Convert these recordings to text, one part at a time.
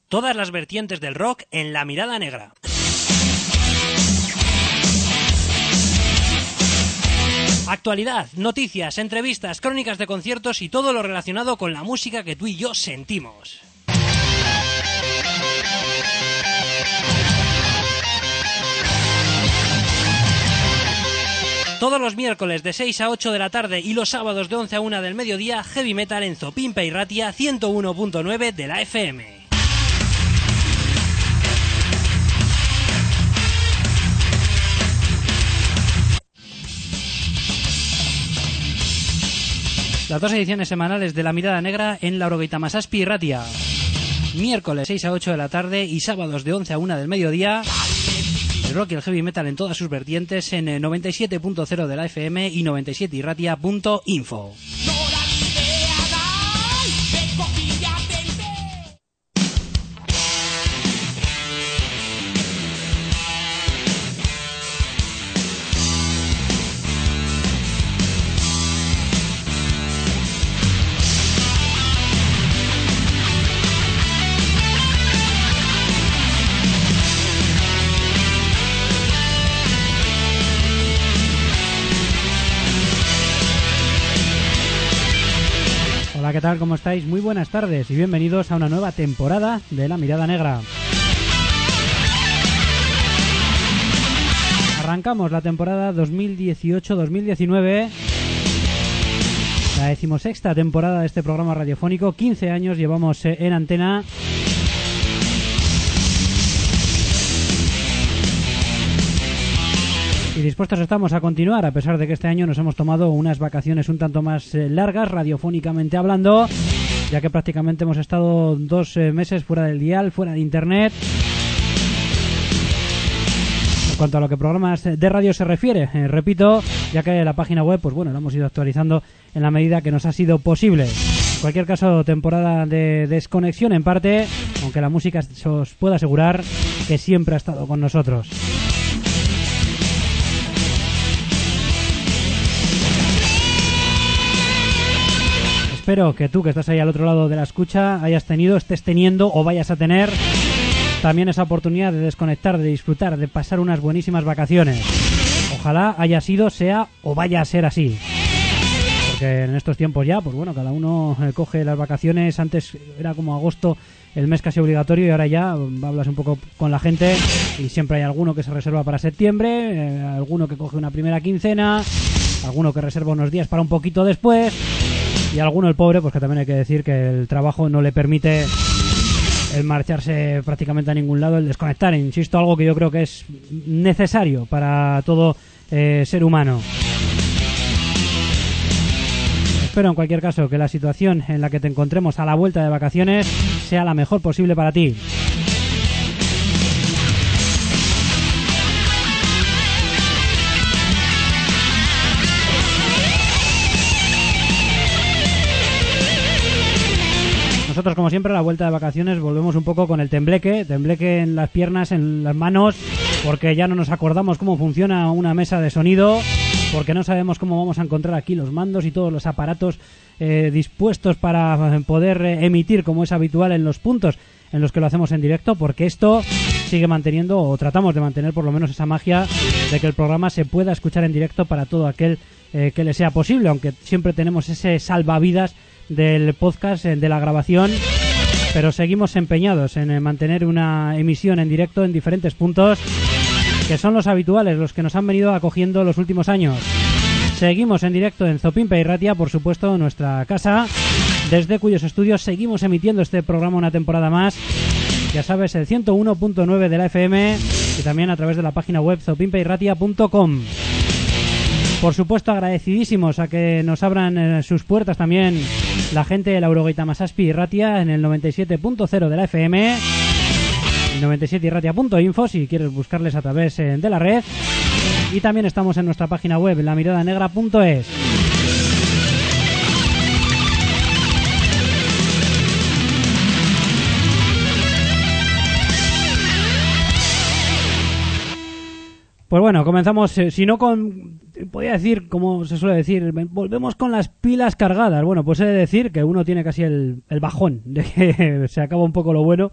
Todas las vertientes del rock en La Mirada Negra. Actualidad, noticias, entrevistas, crónicas de conciertos y todo lo relacionado con la música que tú y yo sentimos. Todos los miércoles de 6 a 8 de la tarde y los sábados de 11 a 1 del mediodía, Heavy Metal en Zopimpa y Ratia 101.9 de la FM. Las dos ediciones semanales de La Mirada Negra en la Orogeita Masaspi y Ratia. Miércoles 6 a 8 de la tarde y sábados de 11 a 1 del mediodía. El rock y el heavy metal en todas sus vertientes en 97.0 de la FM y 97irratia.info. Hola, ¿qué tal? ¿Cómo estáis? Muy buenas tardes y bienvenidos a una nueva temporada de La Mirada Negra. Arrancamos la temporada 2018-2019, la 16ª temporada de este programa radiofónico. 15 años llevamos en antena. Y dispuestos estamos a continuar, a pesar de que este año nos hemos tomado unas vacaciones un tanto más largas, radiofónicamente hablando, ya que prácticamente hemos estado 2 meses fuera del dial, fuera de internet. En cuanto a lo que programas de radio se refiere, repito, ya que la página web, pues bueno, la hemos ido actualizando en la medida que nos ha sido posible. En cualquier caso, temporada de desconexión en parte, aunque la música se os puedo asegurar que siempre ha estado con nosotros. Espero que tú, que estás ahí al otro lado de la escucha, hayas tenido, estés teniendo o vayas a tener también esa oportunidad de desconectar, de disfrutar, de pasar unas buenísimas vacaciones. Ojalá haya sido, sea o vaya a ser así. Porque en estos tiempos ya, pues bueno, cada uno coge las vacaciones. Antes era como agosto el mes casi obligatorio y ahora ya hablas un poco con la gente y siempre hay alguno que se reserva para septiembre, alguno que coge una primera quincena, alguno que reserva unos días para un poquito después. Y alguno, el pobre, pues que también hay que decir que el trabajo no le permite el marcharse prácticamente a ningún lado, el desconectar, insisto, algo que yo creo que es necesario para todo ser humano. Espero en cualquier caso que la situación en la que te encontremos a la vuelta de vacaciones sea la mejor posible para ti. Nosotros, como siempre, a la vuelta de vacaciones volvemos un poco con el tembleque en las piernas, en las manos, porque ya no nos acordamos cómo funciona una mesa de sonido, porque no sabemos cómo vamos a encontrar aquí los mandos y todos los aparatos dispuestos para poder emitir como es habitual en los puntos en los que lo hacemos en directo, porque esto sigue manteniendo, o tratamos de mantener por lo menos esa magia de que el programa se pueda escuchar en directo para todo aquel que le sea posible, aunque siempre tenemos ese salvavidas del podcast, de la grabación, pero seguimos empeñados en mantener una emisión en directo en diferentes puntos que son los habituales, los que nos han venido acogiendo los últimos años. Seguimos en directo en Zopimpa y Ratia, por supuesto, nuestra casa, desde cuyos estudios seguimos emitiendo este programa una temporada más. Ya sabes, el 101.9 de la FM y también a través de la página web zopimpairratia.com. Por supuesto, agradecidísimos a que nos abran sus puertas también la gente de la Orogeita Masaspi y Ratia en el 97.0 de la FM y 97irratia.info si quieres buscarles a través de la red. Y también estamos en nuestra página web, lamiradanegra.es. Pues bueno, comenzamos, si no con, podría decir, como se suele decir, volvemos con las pilas cargadas. Bueno, pues he de decir que uno tiene casi el bajón de que se acaba un poco lo bueno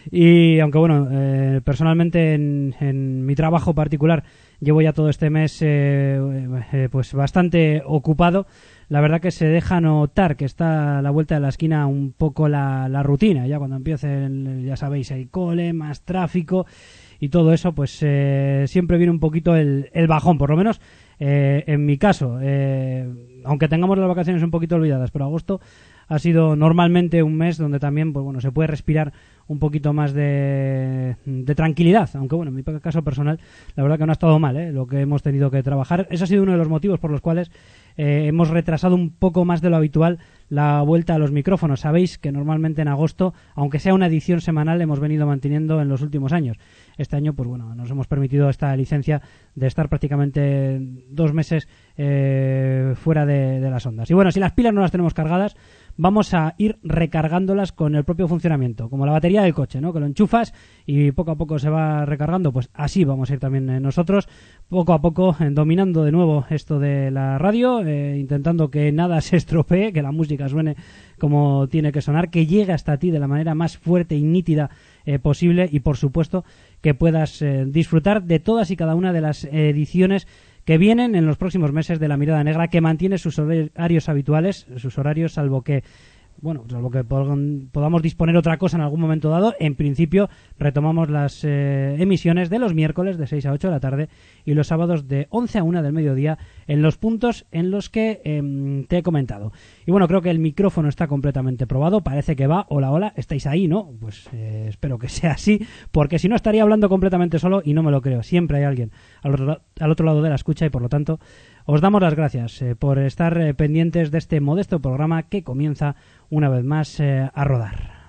Y aunque bueno, personalmente en mi trabajo particular llevo ya todo este mes pues bastante ocupado, la verdad que se deja notar que está a la vuelta de la esquina un poco la rutina. Ya cuando empiece, ya sabéis, el cole, más tráfico y todo eso, pues siempre viene un poquito el bajón, por lo menos en mi caso. Aunque tengamos las vacaciones un poquito olvidadas, pero agosto ha sido normalmente un mes donde también, pues bueno, se puede respirar un poquito más de tranquilidad, aunque bueno, en mi caso personal, la verdad que no ha estado mal, lo que hemos tenido que trabajar. Ese ha sido uno de los motivos por los cuales hemos retrasado un poco más de lo habitual la vuelta a los micrófonos. Sabéis que normalmente en agosto, aunque sea una edición semanal, hemos venido manteniendo en los últimos años. Este año, pues bueno, nos hemos permitido esta licencia de estar prácticamente 2 meses fuera de las ondas. Y bueno, si las pilas no las tenemos cargadas, vamos a ir recargándolas con el propio funcionamiento, como la batería del coche, ¿no? Que lo enchufas y poco a poco se va recargando. Pues así vamos a ir también nosotros, poco a poco, dominando de nuevo esto de la radio, intentando que nada se estropee, que la música suene como tiene que sonar, que llegue hasta ti de la manera más fuerte y nítida posible, y por supuesto que puedas disfrutar de todas y cada una de las ediciones que vienen en los próximos meses de La Mirada Negra, que mantiene sus horarios habituales, sus horarios, salvo que podamos disponer otra cosa en algún momento dado. En principio retomamos las emisiones de los miércoles de 6 a 8 de la tarde y los sábados de 11 a 1 del mediodía en los puntos en los que te he comentado. Y bueno, creo que el micrófono está completamente probado, parece que va. Hola, hola, ¿estáis ahí, no? Pues espero que sea así, porque si no estaría hablando completamente solo y no me lo creo. Siempre hay alguien al otro lado de la escucha y por lo tanto os damos las gracias por estar pendientes de este modesto programa que comienza una vez más a rodar.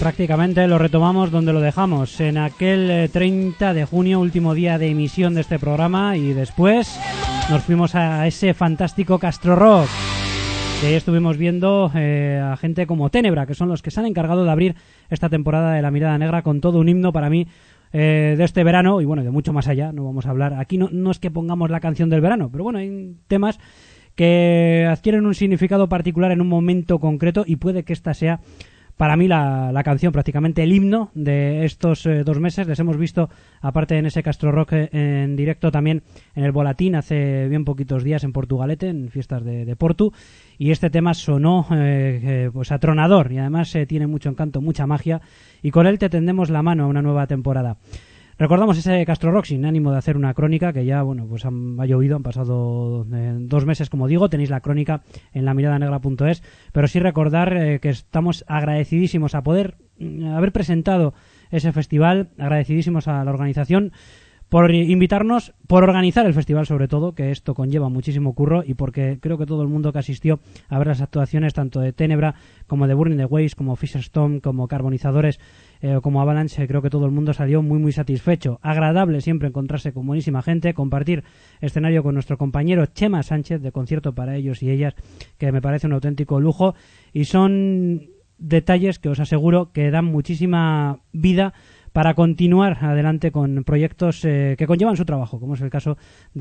prácticamente lo retomamos donde lo dejamos, en aquel 30 de junio, último día de emisión de este programa, y después nos fuimos a ese fantástico Castro Rock. Y ahí estuvimos viendo a gente como Tenebra, que son los que se han encargado de abrir esta temporada de La Mirada Negra con todo un himno para mí de este verano, y bueno, de mucho más allá. No vamos a hablar, aquí no es que pongamos la canción del verano, pero bueno, hay temas que adquieren un significado particular en un momento concreto, y puede que esta sea para mí la canción, prácticamente el himno de estos 2 meses. Les hemos visto, aparte en ese Castro Rock, en directo también en el Volatín hace bien poquitos días en Portugalete, en fiestas de Portu, y este tema sonó pues atronador, y además tiene mucho encanto, mucha magia, y con él te tendemos la mano a una nueva temporada. Recordamos ese Castro Rock sin ánimo de hacer una crónica, que ya, bueno, pues ha llovido, han pasado 2 meses, como digo. Tenéis la crónica en lamiradanegra.es, pero sí recordar que estamos agradecidísimos a poder haber presentado ese festival, agradecidísimos a la organización por invitarnos, por organizar el festival sobre todo, que esto conlleva muchísimo curro, y porque creo que todo el mundo que asistió a ver las actuaciones tanto de Tenebra como de Burning the Waves, como Fisherstone, como Carbonizadores, como Avalanche, creo que todo el mundo salió muy muy satisfecho. Agradable siempre encontrarse con buenísima gente, compartir escenario con nuestro compañero Chema Sánchez de Concierto para Ellos y Ellas, que me parece un auténtico lujo, y son detalles que os aseguro que dan muchísima vida para continuar adelante con proyectos que conllevan su trabajo, como es el caso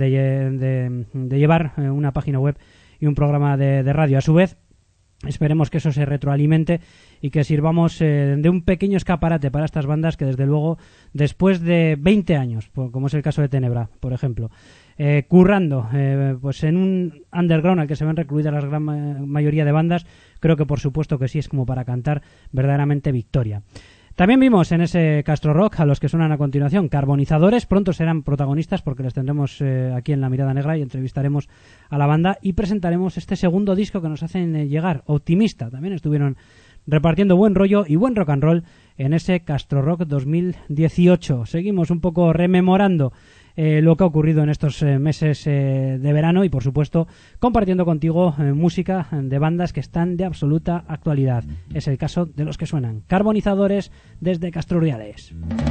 de llevar una página web y un programa de radio. A su vez, esperemos que eso se retroalimente y que sirvamos de un pequeño escaparate para estas bandas que, desde luego, después de 20 años, como es el caso de Tenebra, por ejemplo, currando pues en un underground al que se ven recluidas la gran mayoría de bandas, creo que por supuesto que sí es como para cantar verdaderamente victoria. También vimos en ese Castro Rock a los que suenan a continuación, Carbonizadores. Pronto serán protagonistas porque les tendremos aquí en La Mirada Negra y entrevistaremos a la banda y presentaremos este segundo disco que nos hacen llegar, Optimista. También estuvieron repartiendo buen rollo y buen rock and roll en ese Castro Rock 2018. Seguimos un poco rememorando lo que ha ocurrido en estos meses de verano y, por supuesto, compartiendo contigo música de bandas que están de absoluta actualidad. Es el caso de los que suenan. Carbonizadores desde Castro Urdiales.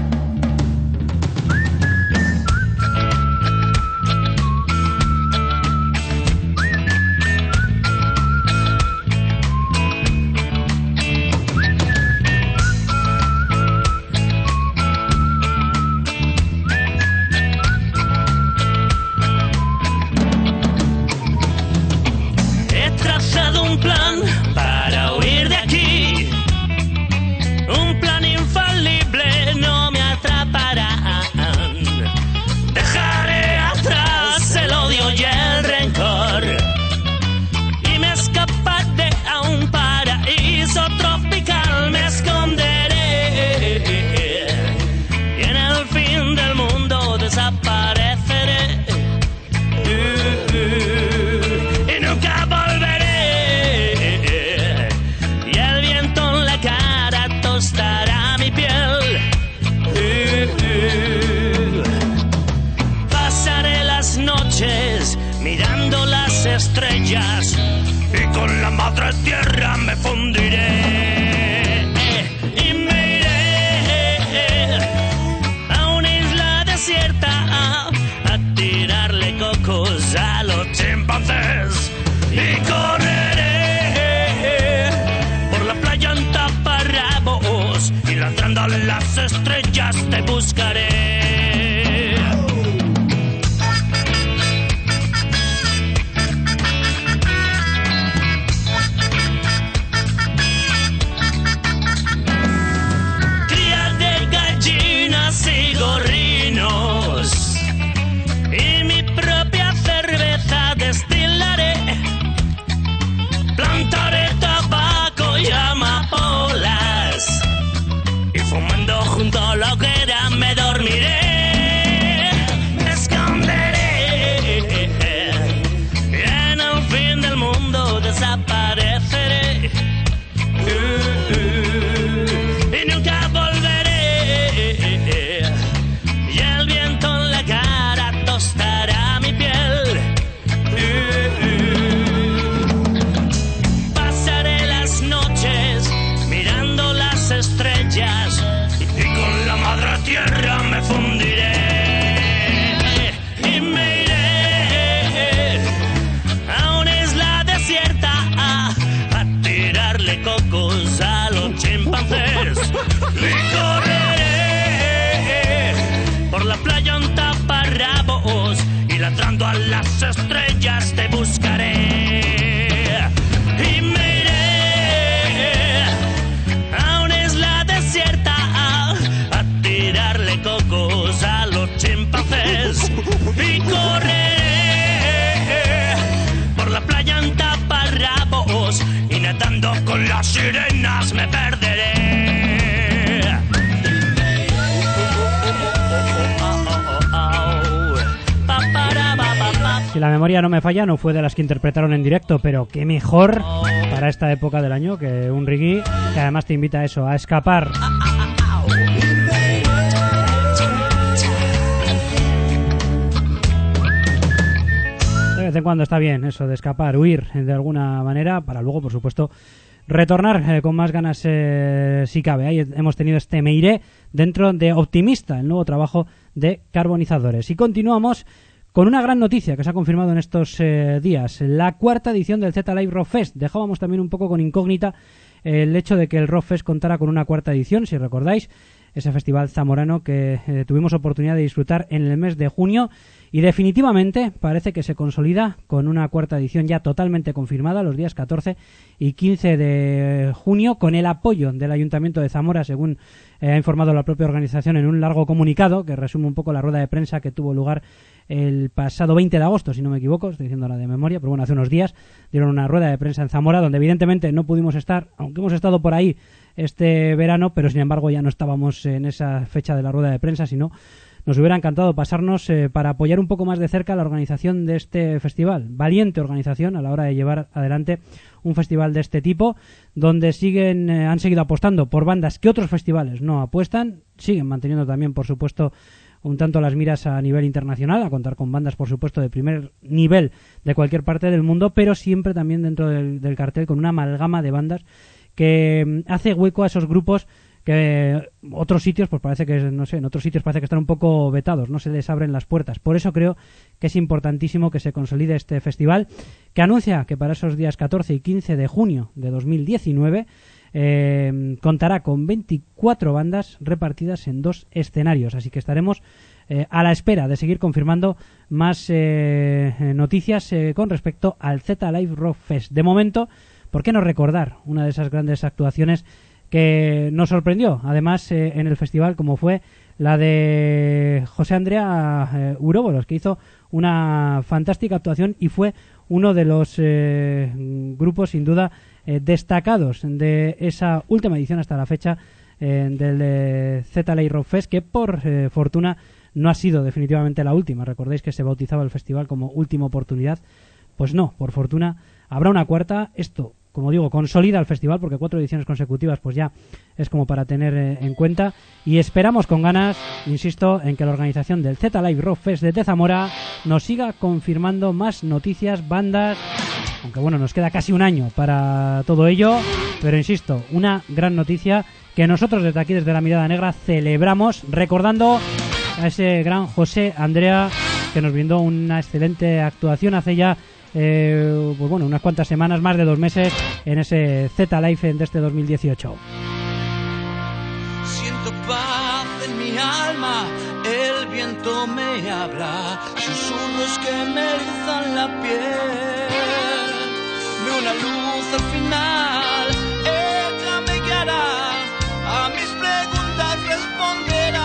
Un plan para huir de aquí, un plan infalible, no me atraparán. Dejaré atrás el odio y el rencor y me escaparé a un paraíso tropical. Me esconderé y en el fin del mundo desapareceré y nunca volveré. Tostará mi piel. Pasaré las noches mirando las estrellas y con la madre tierra me fundiré. Y me iré a una isla desierta a tirarle cocos a los chimpancés y correré por la playa en taparrabos y ladrando a las estrellas te buscaré. Cría de gallinas y gorrinos y mi propia cerveza destilaré. Plantaré tabaco y amapolas y fumando junto a la hoguera me dormiré. Me esconderé y en el fin del mundo desapareceré y nunca volveré. Y el viento en la cara tostará mi piel. Pasaré las noches mirando las estrellas estrellas te buscaré y me iré a una isla desierta a tirarle cocos a los chimpancés y correré por la playa en taparrabos y nadando con las sirenas me perderé. Si la memoria no me falla, no fue de las que interpretaron en directo, pero qué mejor para esta época del año que un reggae que además te invita a eso, a escapar. De vez en cuando está bien eso de escapar, huir de alguna manera, para luego, por supuesto, retornar con más ganas si cabe. Ahí hemos tenido este Me Iré dentro de Optimista, el nuevo trabajo de Carbonizadores. Y continuamos con una gran noticia que se ha confirmado en estos días, la 4ª edición del Z-Live Rock Fest. Dejábamos también un poco con incógnita el hecho de que el Rock Fest contara con una 4ª edición, si recordáis, ese festival zamorano que tuvimos oportunidad de disfrutar en el mes de junio, y definitivamente parece que se consolida con una 4ª edición ya totalmente confirmada los días 14 y 15 de junio, con el apoyo del Ayuntamiento de Zamora, según ha informado la propia organización en un largo comunicado que resume un poco la rueda de prensa que tuvo lugar el pasado 20 de agosto, si no me equivoco, estoy diciendo la de memoria, pero bueno, hace unos días dieron una rueda de prensa en Zamora, donde evidentemente no pudimos estar, aunque hemos estado por ahí este verano, pero sin embargo ya no estábamos en esa fecha de la rueda de prensa, sino nos hubiera encantado pasarnos para apoyar un poco más de cerca la organización de este festival. Valiente organización a la hora de llevar adelante un festival de este tipo, donde han seguido apostando por bandas que otros festivales no apuestan, siguen manteniendo también, por supuesto, un tanto las miras a nivel internacional, a contar con bandas, por supuesto, de primer nivel de cualquier parte del mundo, pero siempre también dentro del cartel con una amalgama de bandas que hace hueco a esos grupos que otros sitios, pues parece que, no sé, en otros sitios parece que están un poco vetados, no se les abren las puertas. Por eso creo que es importantísimo que se consolide este festival, que anuncia que para esos días 14 y 15 de junio de 2019 contará con 24 bandas repartidas en 2 escenarios, así que estaremos a la espera de seguir confirmando más noticias con respecto al Z-Live Rock Fest. De momento, ¿por qué no recordar una de esas grandes actuaciones que nos sorprendió, además, en el festival, como fue la de José Andrea Uróboros, que hizo una fantástica actuación y fue uno de los grupos, sin duda, destacados de esa última edición hasta la fecha del Z-Live Rock Fest, que por fortuna no ha sido definitivamente la última. Recordéis que se bautizaba el festival como Última Oportunidad. Pues no, por fortuna habrá una 4ª. Esto, como digo, consolida el festival, porque 4 ediciones consecutivas pues ya es como para tener en cuenta, y esperamos con ganas, insisto, en que la organización del Z-Live Rock Fest de Zamora nos siga confirmando más noticias, bandas, aunque bueno, nos queda casi un año para todo ello, pero insisto, una gran noticia que nosotros desde aquí, desde La Mirada Negra, celebramos, recordando a ese gran José Andrea, que nos brindó una excelente actuación hace ya pues bueno, unas cuantas semanas, más de 2 meses, en ese Z-Live de este 2018. Siento paz en mi alma, el viento me habla, susurros que me erizan la piel. Veo una luz al final, ella me guiará, a mis preguntas responderá.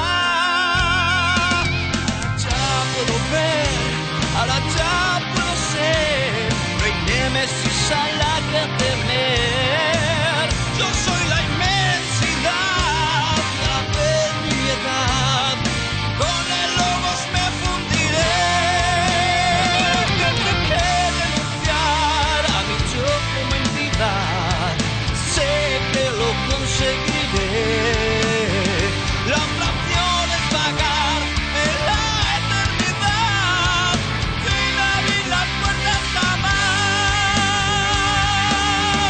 Ya puedo ver, ahora ya puedo ser, no hay némesis a la que temer. Yo soy la inmensidad, la eternidad, con el logos me fundiré. Que renunciar a mi yo como entidad, sé que lo conseguiré. La otra opción es vagar en la eternidad, sin abrir las puertas jamás.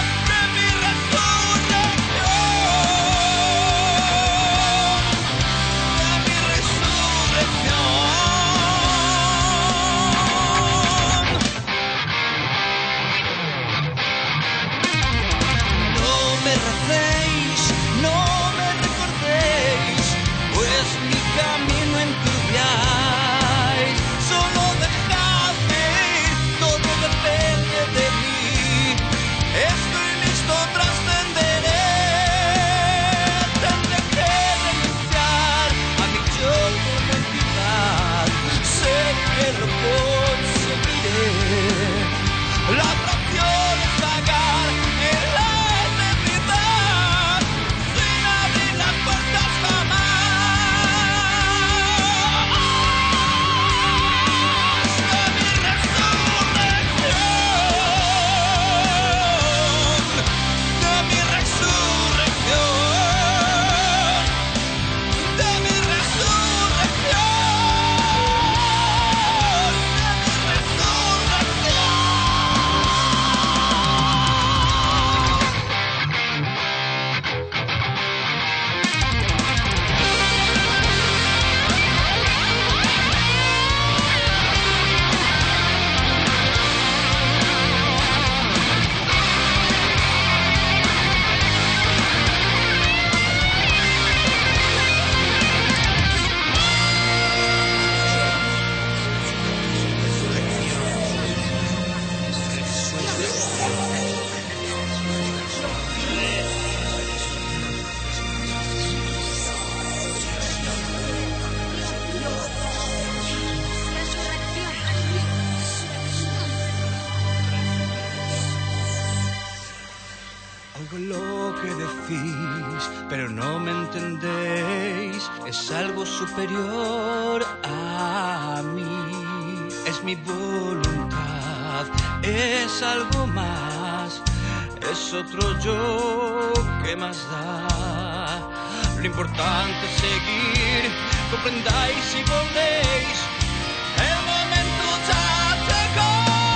Oigo lo que decís, pero no me entendéis. Es algo superior a mí. Es mi voluntad, es algo más. Es otro yo que más da. Lo importante es seguir, comprendáis y volvéis. El momento ya llegó.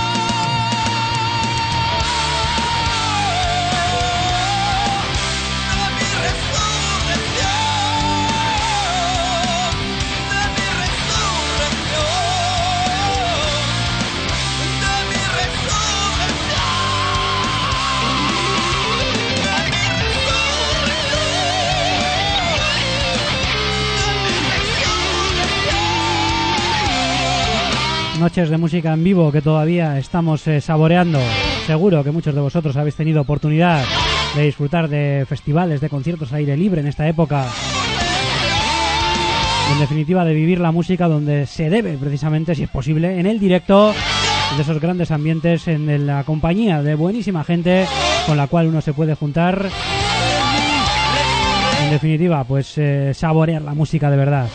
Noches de música en vivo que todavía estamos saboreando. Seguro que muchos de vosotros habéis tenido oportunidad de disfrutar de festivales, de conciertos al aire libre en esta época. En definitiva, de vivir la música donde se debe, precisamente, si es posible, en el directo, de esos grandes ambientes, en la compañía de buenísima gente con la cual uno se puede juntar. En definitiva, pues saborear la música de verdad.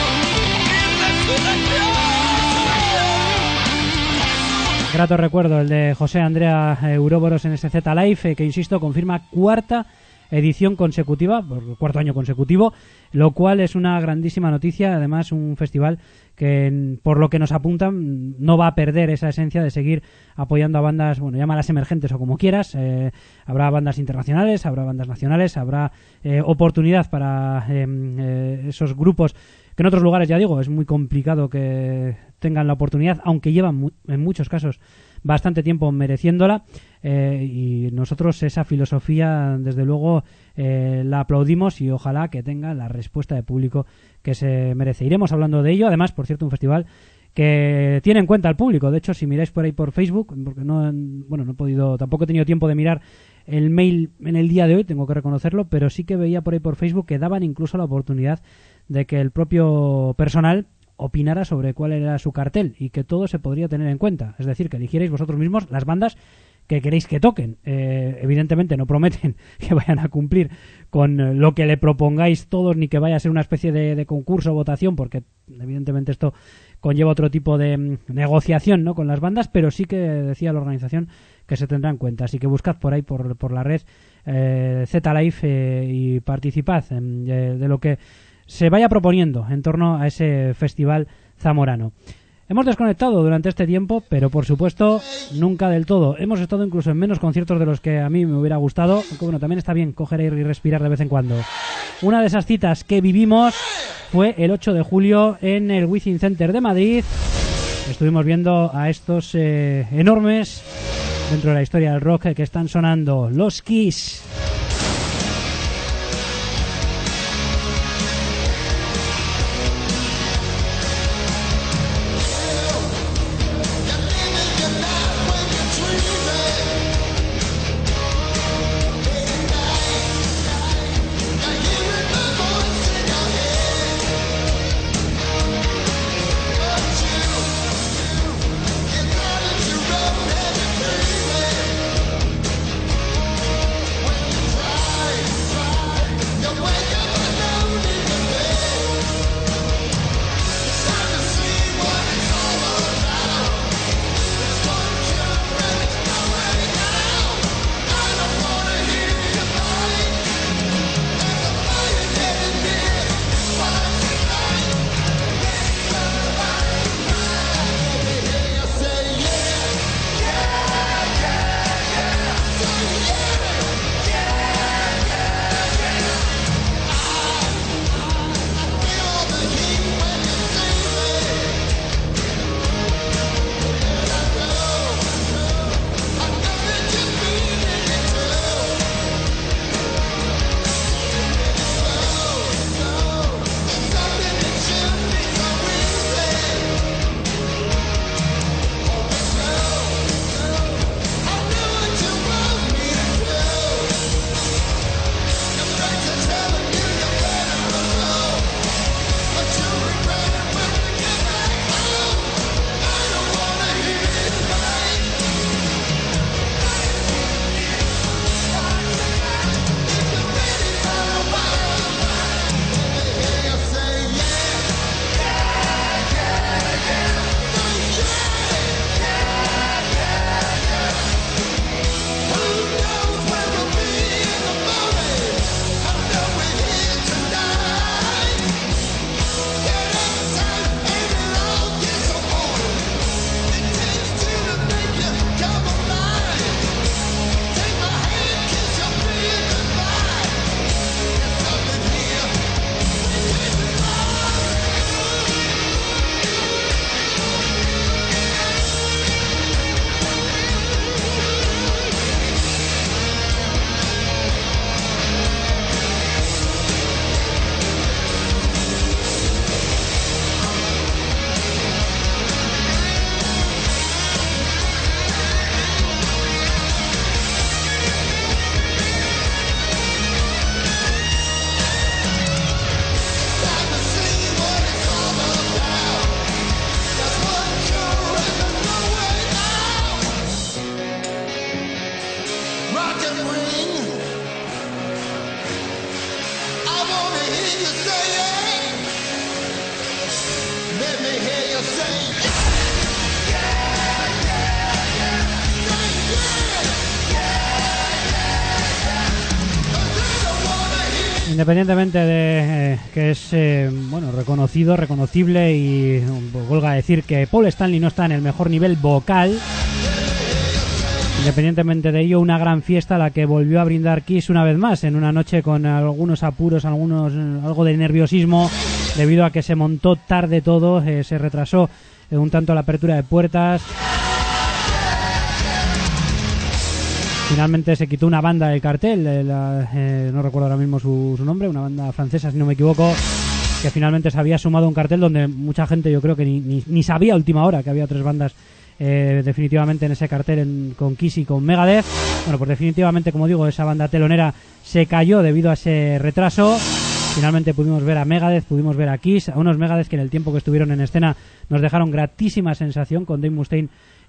Grato recuerdo el de José Andrea Uroboros en SZ Live, que insisto, confirma cuarta edición consecutiva, por cuarto año consecutivo, lo cual es una grandísima noticia. Además, un festival que, por lo que nos apuntan, no va a perder esa esencia de seguir apoyando a bandas, bueno, llámalas emergentes o como quieras. Habrá bandas internacionales, habrá bandas nacionales, habrá oportunidad para esos grupos que en otros lugares, ya digo, es muy complicado que tengan la oportunidad, aunque llevan en muchos casos bastante tiempo mereciéndola, y nosotros esa filosofía desde luego la aplaudimos y ojalá que tenga la respuesta de público que se merece. Iremos hablando de ello. Además, por cierto, un festival que tiene en cuenta al público. De hecho, si miráis por ahí por Facebook, porque no he podido, tampoco he tenido tiempo de mirar el mail en el día de hoy, tengo que reconocerlo, pero sí que veía por ahí por Facebook que daban incluso la oportunidad de que el propio personal opinara sobre cuál era su cartel y que todo se podría tener en cuenta. Es decir, que eligierais vosotros mismos las bandas que queréis que toquen. Evidentemente no prometen que vayan a cumplir con lo que le propongáis todos, ni que vaya a ser una especie de concurso o votación, porque evidentemente esto conlleva otro tipo de negociación, ¿no?, con las bandas, pero sí que decía la organización que se tendrá en cuenta. Así que buscad por ahí por la red Z-Live y participad de lo que se vaya proponiendo en torno a ese festival zamorano. Hemos desconectado durante este tiempo, pero por supuesto nunca del todo. Hemos estado incluso en menos conciertos de los que a mí me hubiera gustado, aunque bueno, también está bien coger aire y respirar de vez en cuando. Una de esas citas que vivimos fue el 8 de julio en el Wizzing Center de Madrid. Estuvimos viendo a estos enormes dentro de la historia del rock que están sonando, los Kiss. wedding ring. I wanna hear you say it. Let me hear you say it. Independientemente de que es bueno, reconocido, reconocible y vuelvo a decir que Paul Stanley no está en el mejor nivel vocal. Independientemente de ello, una gran fiesta a la que volvió a brindar Kiss una vez más, en una noche con algunos apuros, algo de nerviosismo, debido a que se montó tarde todo, se retrasó un tanto la apertura de puertas. Finalmente se quitó una banda del cartel, no recuerdo ahora mismo su nombre, una banda francesa, si no me equivoco, que finalmente se había sumado a un cartel donde mucha gente, yo creo que ni sabía a última hora que había 3 bandas definitivamente en ese cartel con Kiss y con Megadeth. Bueno, pues definitivamente, como digo, esa banda telonera se cayó debido a ese retraso. Finalmente pudimos ver a Megadeth, pudimos ver a Kiss, a unos Megadeth que en el tiempo que estuvieron en escena nos dejaron gratísima sensación, con Dave Mustaine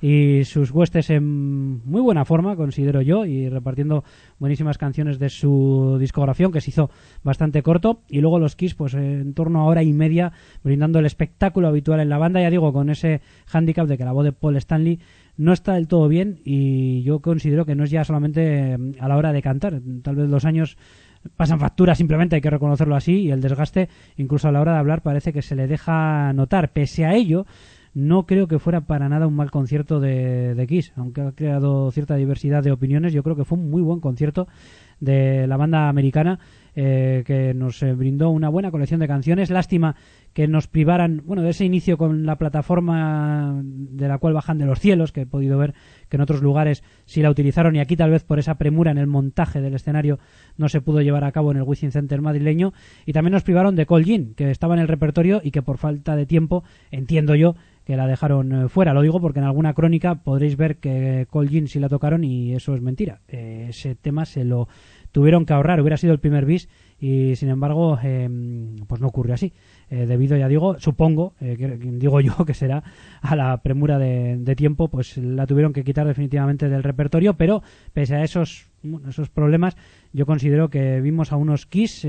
y sus huestes en muy buena forma, considero yo, y repartiendo buenísimas canciones de su discografía, que se hizo bastante corto. Y luego los Kiss, pues en torno a hora y media, brindando el espectáculo habitual en la banda, ya digo, con ese hándicap de que la voz de Paul Stanley no está del todo bien, y yo considero que no es ya solamente a la hora de cantar. Tal vez los años pasan factura, simplemente hay que reconocerlo así, y el desgaste, incluso a la hora de hablar, parece que se le deja notar. Pese a ello, no creo que fuera para nada un mal concierto de Kiss, aunque ha creado cierta diversidad de opiniones. Yo creo que fue un muy buen concierto de la banda americana, que nos brindó una buena colección de canciones. Lástima que nos privaran, bueno, de ese inicio con la plataforma de la cual bajan de los cielos, que he podido ver que en otros lugares sí la utilizaron, y aquí tal vez por esa premura en el montaje del escenario no se pudo llevar a cabo en el Within Center madrileño. Y también nos privaron de Cold Gin, que estaba en el repertorio y que por falta de tiempo, entiendo yo, que la dejaron fuera. Lo digo porque en alguna crónica podréis ver que Cold Gin sí la tocaron, y eso es mentira. Ese tema se lo tuvieron que ahorrar, hubiera sido el primer bis, y sin embargo pues no ocurrió así, debido, ya digo, supongo, digo yo que será a la premura de tiempo, pues la tuvieron que quitar definitivamente del repertorio. Pero pese a esos problemas, yo considero que vimos a unos Kiss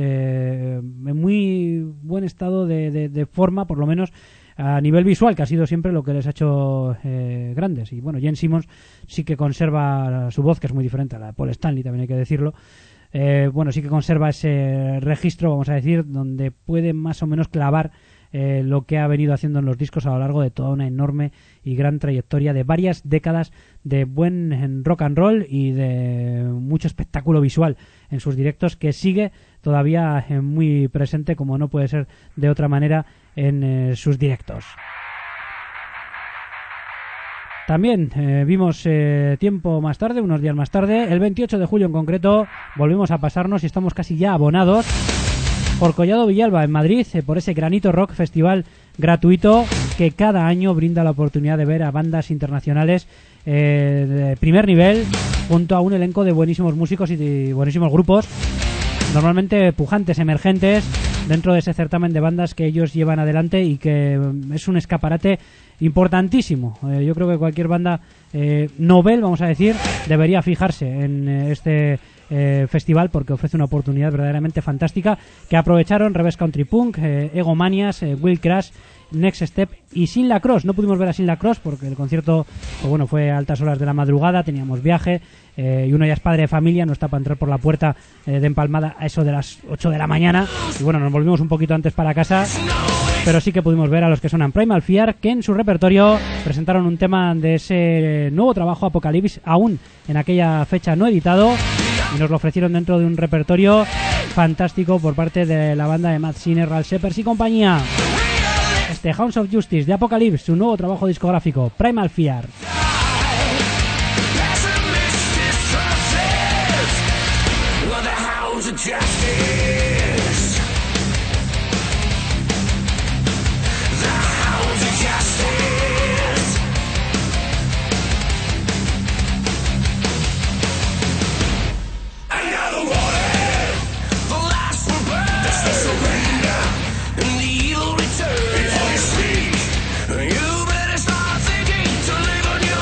en muy buen estado de forma, por lo menos a nivel visual, que ha sido siempre lo que les ha hecho grandes. Y bueno, Gene Simmons sí que conserva su voz, que es muy diferente a la de Paul Stanley, también hay que decirlo. Bueno, sí que conserva ese registro, vamos a decir, donde puede más o menos clavar lo que ha venido haciendo en los discos a lo largo de toda una enorme y gran trayectoria de varias décadas de buen rock and roll y de mucho espectáculo visual en sus directos, que sigue todavía muy presente, como no puede ser de otra manera, en sus directos. También vimos tiempo más tarde, unos días más tarde, el 28 de julio en concreto, volvimos a pasarnos y estamos casi ya abonados por Collado Villalba en Madrid, por ese Granito Rock Festival gratuito que cada año brinda la oportunidad de ver a bandas internacionales de primer nivel, junto a un elenco de buenísimos músicos y de buenísimos grupos, normalmente pujantes, emergentes, dentro de ese certamen de bandas que ellos llevan adelante, y que es un escaparate importantísimo. Yo creo que cualquier banda novel, vamos a decir, debería fijarse en este festival, porque ofrece una oportunidad verdaderamente fantástica, que aprovecharon Reverse Country Punk, Egomanias, Will Crash, Next Step y Sin La Cross. No pudimos ver a Sin La Cross porque el concierto, pues bueno, fue a altas horas de la madrugada, teníamos viaje, y uno ya es padre de familia, no está para entrar por la puerta de empalmada a eso de las 8 de la mañana, y bueno, nos volvimos un poquito antes para casa. Pero sí que pudimos ver a los que sonan Primal Fear, que en su repertorio presentaron un tema de ese nuevo trabajo, Apocalypse, aún en aquella fecha no editado, y nos lo ofrecieron dentro de un repertorio fantástico por parte de la banda de Matt Sinner, Ralph Shepard y compañía. Este Hounds of Justice de Apocalypse, su nuevo trabajo discográfico, Primal Fear. You better start thinking to live on your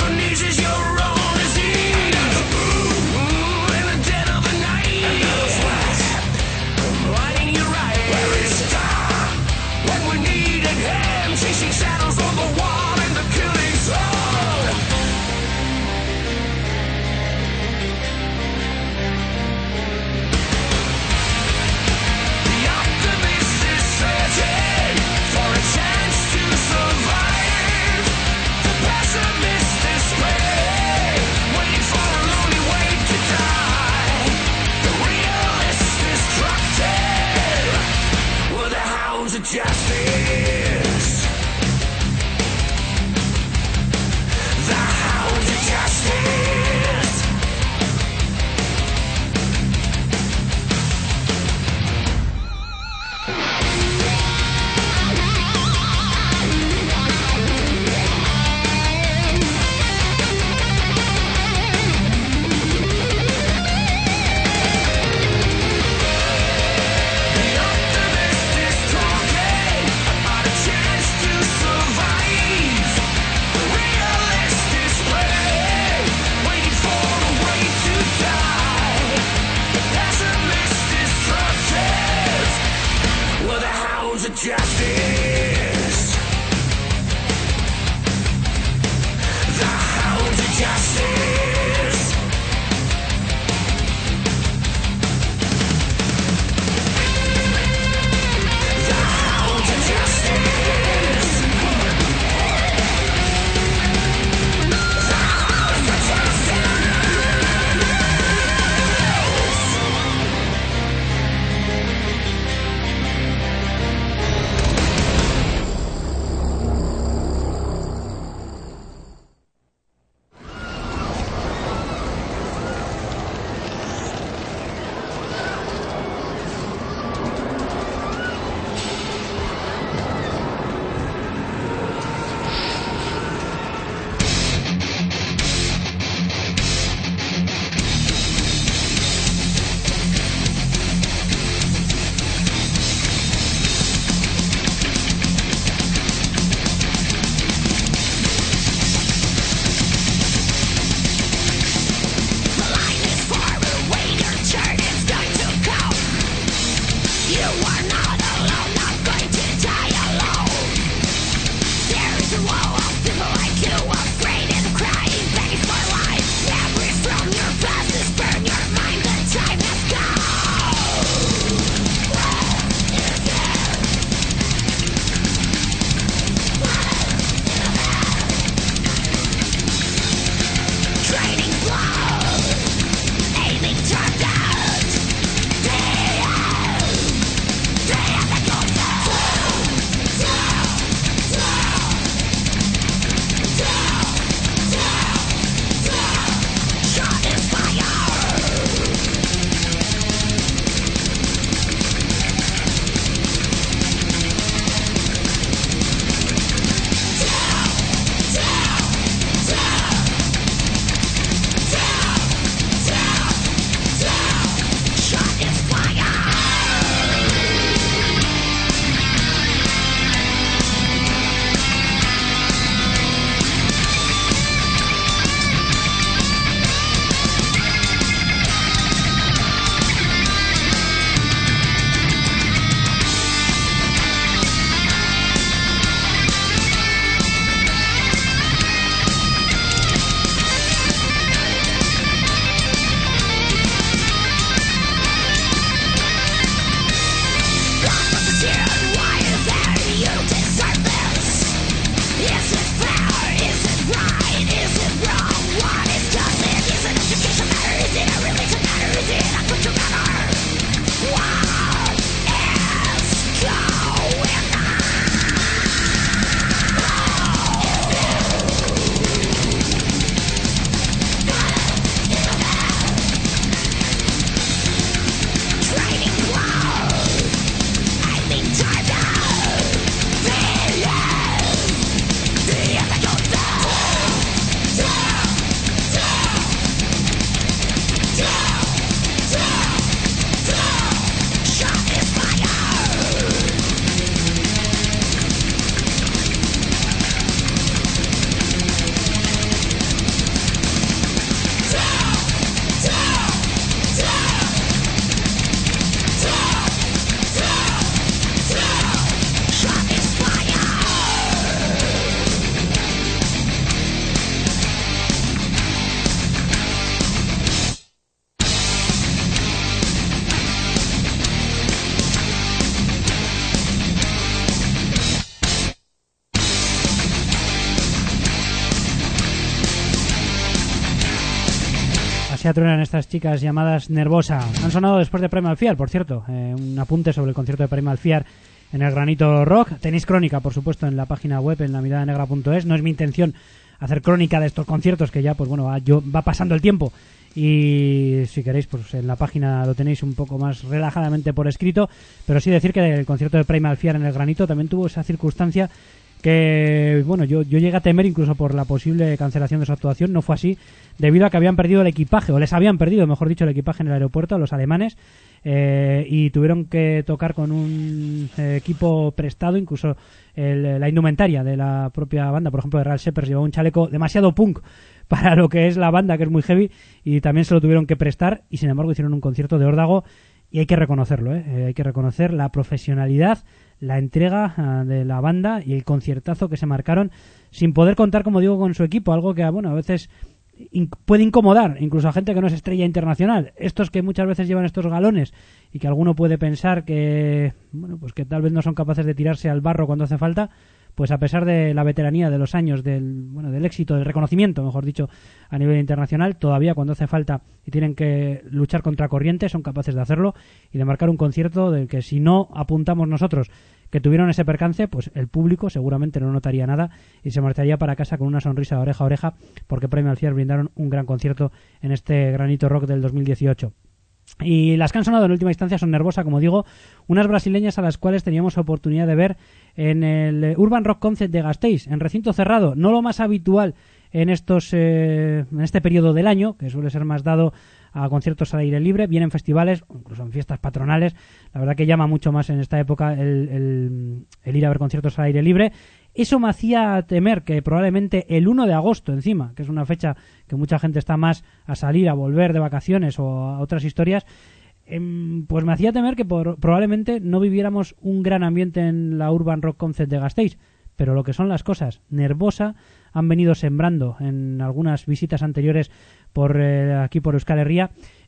se atruenan estas chicas llamadas Nervosa. Han sonado después de Primal Fear, por cierto. Un apunte sobre el concierto de Primal Fear en el Granito Rock. Tenéis crónica, por supuesto, en la página web, en lamiradenegra.es. No es mi intención hacer crónica de estos conciertos, que ya, pues bueno, va pasando el tiempo. Y si queréis, pues en la página lo tenéis un poco más relajadamente por escrito. Pero sí decir que el concierto de Primal Fear en el Granito también tuvo esa circunstancia que, bueno, yo llegué a temer incluso por la posible cancelación de su actuación. No fue así, debido a que habían perdido el equipaje, o les habían perdido, mejor dicho, el equipaje en el aeropuerto, los alemanes, y tuvieron que tocar con un equipo prestado, incluso la indumentaria de la propia banda. Por ejemplo, de Real Shepherds llevaba un chaleco demasiado punk para lo que es la banda, que es muy heavy, y también se lo tuvieron que prestar, y sin embargo hicieron un concierto de órdago, y hay que reconocerlo, hay que reconocer la profesionalidad, la entrega de la banda y el conciertazo que se marcaron, sin poder contar, como digo, con su equipo, algo que, bueno, a veces puede incomodar incluso a gente que no es estrella internacional. Estos que muchas veces llevan estos galones y que alguno puede pensar que, bueno, pues que tal vez no son capaces de tirarse al barro cuando hace falta, pues a pesar de la veteranía, de los años, del éxito, del reconocimiento, mejor dicho, a nivel internacional, todavía cuando hace falta y tienen que luchar contra corriente, son capaces de hacerlo y de marcar un concierto del que, si no apuntamos nosotros que tuvieron ese percance, pues el público seguramente no notaría nada y se marcharía para casa con una sonrisa de oreja a oreja, porque Primal Fear brindaron un gran concierto en este Granito Rock del 2018. Y las que han sonado en última instancia son Nervosa, como digo, unas brasileñas a las cuales teníamos oportunidad de ver en el Urban Rock Concept de Gasteiz, en recinto cerrado, no lo más habitual en este periodo del año, que suele ser más dado a conciertos al aire libre, bien en festivales o incluso en fiestas patronales. La verdad que llama mucho más en esta época el ir a ver conciertos al aire libre. Eso me hacía temer que probablemente el 1 de agosto encima, que es una fecha que mucha gente está más a salir, a volver de vacaciones o a otras historias, pues me hacía temer que probablemente no viviéramos un gran ambiente en la Urban Rock Concept de Gasteiz. Pero lo que son las cosas, Nervosa han venido sembrando en algunas visitas anteriores por aquí por Euskal Herria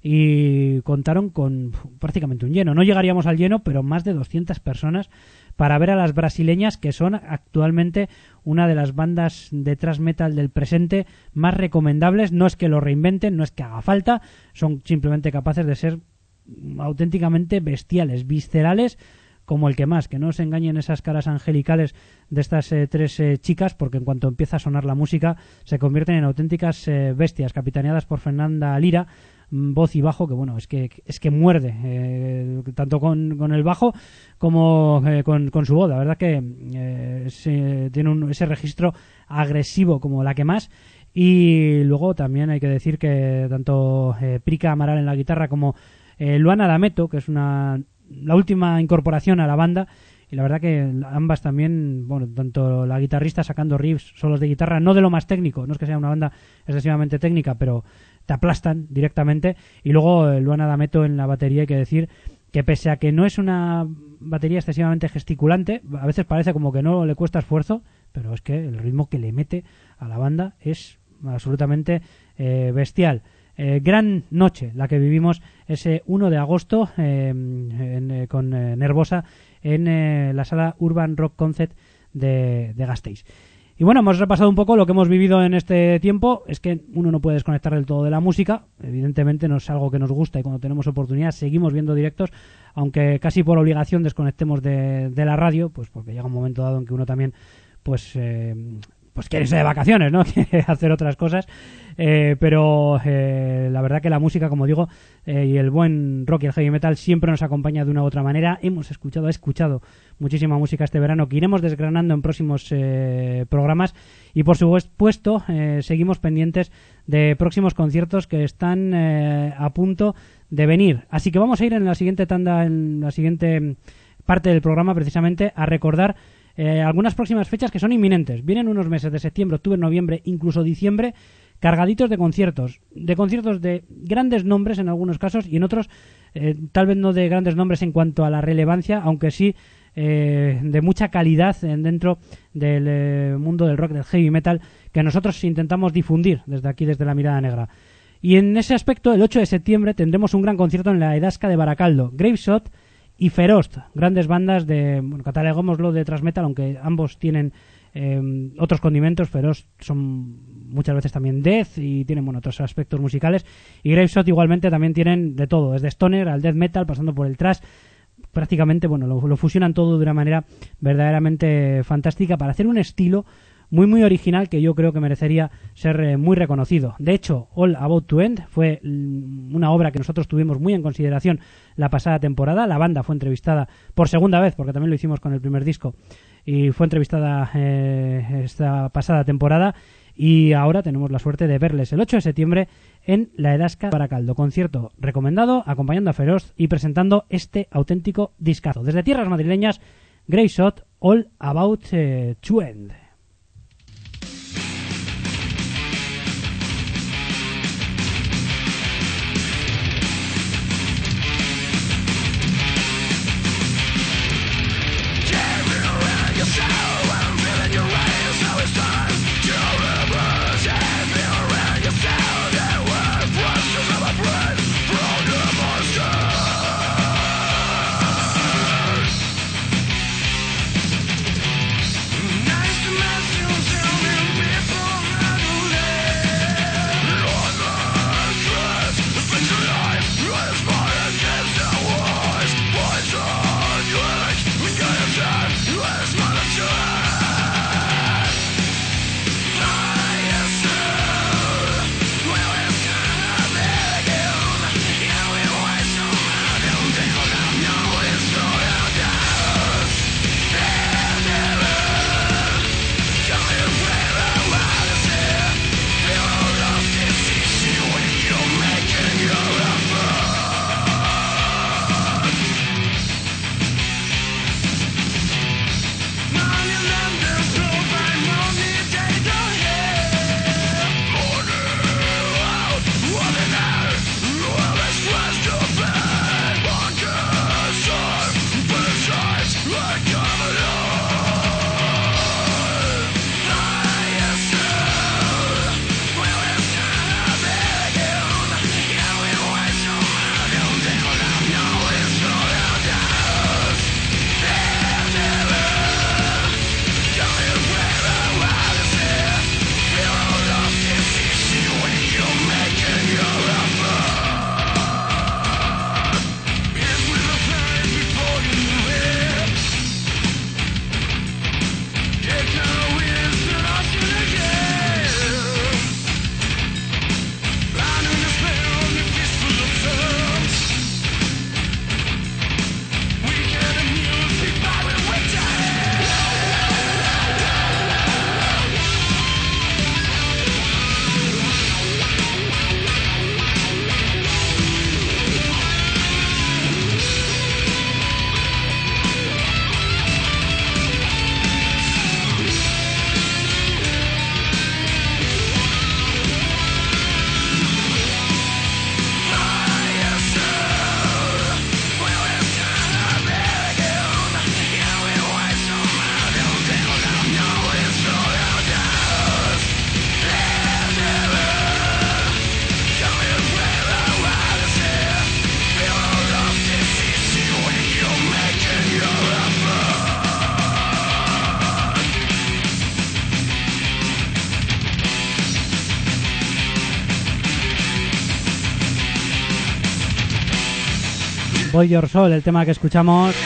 y contaron con prácticamente un lleno. No llegaríamos al lleno, pero más de 200 personas para ver a las brasileñas, que son actualmente una de las bandas de thrash metal del presente más recomendables. No es que lo reinventen, no es que haga falta, son simplemente capaces de ser auténticamente bestiales, viscerales, como el que más, que no os engañen esas caras angelicales de estas tres chicas, porque en cuanto empieza a sonar la música se convierten en auténticas bestias, capitaneadas por Fernanda Lira, voz y bajo, que bueno, es que muerde, tanto con el bajo como con su voz. La verdad que tiene ese registro agresivo como la que más. Y luego también hay que decir que tanto Prika Amaral en la guitarra como Luana D'Ameto, que es la última incorporación a la banda, y la verdad que ambas también, bueno, tanto la guitarrista sacando riffs, solos de guitarra, no de lo más técnico, no es que sea una banda excesivamente técnica, pero te aplastan directamente, y luego Luana D'Ameto en la batería. Hay que decir que pese a que no es una batería excesivamente gesticulante, a veces parece como que no le cuesta esfuerzo, pero es que el ritmo que le mete a la banda es absolutamente bestial. Gran noche la que vivimos ese 1 de agosto con Nervosa en la sala Urban Rock Concept de Gasteiz. Y bueno, hemos repasado un poco lo que hemos vivido en este tiempo. Es que uno no puede desconectar del todo de la música, evidentemente no es algo que nos gusta, y cuando tenemos oportunidad seguimos viendo directos, aunque casi por obligación desconectemos de la radio, pues porque llega un momento dado en que uno también pues quiere irse de vacaciones, ¿no? Quiere hacer otras cosas, pero la verdad que la música, como digo, y el buen rock y el heavy metal siempre nos acompaña de una u otra manera. He escuchado muchísima música este verano que iremos desgranando en próximos programas, y por supuesto seguimos pendientes de próximos conciertos que están a punto de venir. Así que vamos a ir en la siguiente tanda, en la siguiente parte del programa, precisamente a recordar algunas próximas fechas que son inminentes. Vienen unos meses de septiembre, octubre, noviembre, incluso diciembre, cargaditos de conciertos de grandes nombres en algunos casos, y en otros tal vez no de grandes nombres en cuanto a la relevancia, aunque sí de mucha calidad dentro del mundo del rock, del heavy metal, que nosotros intentamos difundir desde aquí, desde La Mirada Negra. Y en ese aspecto, el 8 de septiembre tendremos un gran concierto en la Edasca de Baracaldo. Graveshot y Ferost, grandes bandas de, bueno, cataloguémoslo de thrash metal, aunque ambos tienen otros condimentos, pero son muchas veces también death y tienen otros aspectos musicales. Y Graveshot igualmente también tienen de todo, desde stoner al death metal, pasando por el thrash. Prácticamente lo fusionan todo de una manera verdaderamente fantástica para hacer un estilo muy muy original que yo creo que merecería ser muy reconocido. De hecho, All About to End fue una obra que nosotros tuvimos muy en consideración la pasada temporada. La banda fue entrevistada por segunda vez, porque también lo hicimos con el primer disco, y fue entrevistada esta pasada temporada, y ahora tenemos la suerte de verles el 8 de septiembre en la Edasca de Baracaldo. Concierto recomendado, acompañando a Feroz y presentando este auténtico discazo. Desde tierras madrileñas, Graveshot, All About to End. Boy Your Soul, el tema que escuchamos,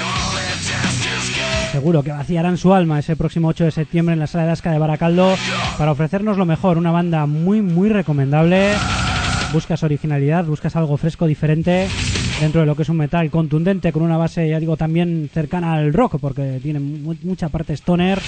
seguro que vaciarán su alma ese próximo 8 de septiembre en la Sala Edasca de Baracaldo para ofrecernos lo mejor. Una banda muy muy recomendable. Buscas originalidad, buscas algo fresco, diferente dentro de lo que es un metal contundente, con una base, ya digo, también cercana al rock, porque tiene mucha parte stoner.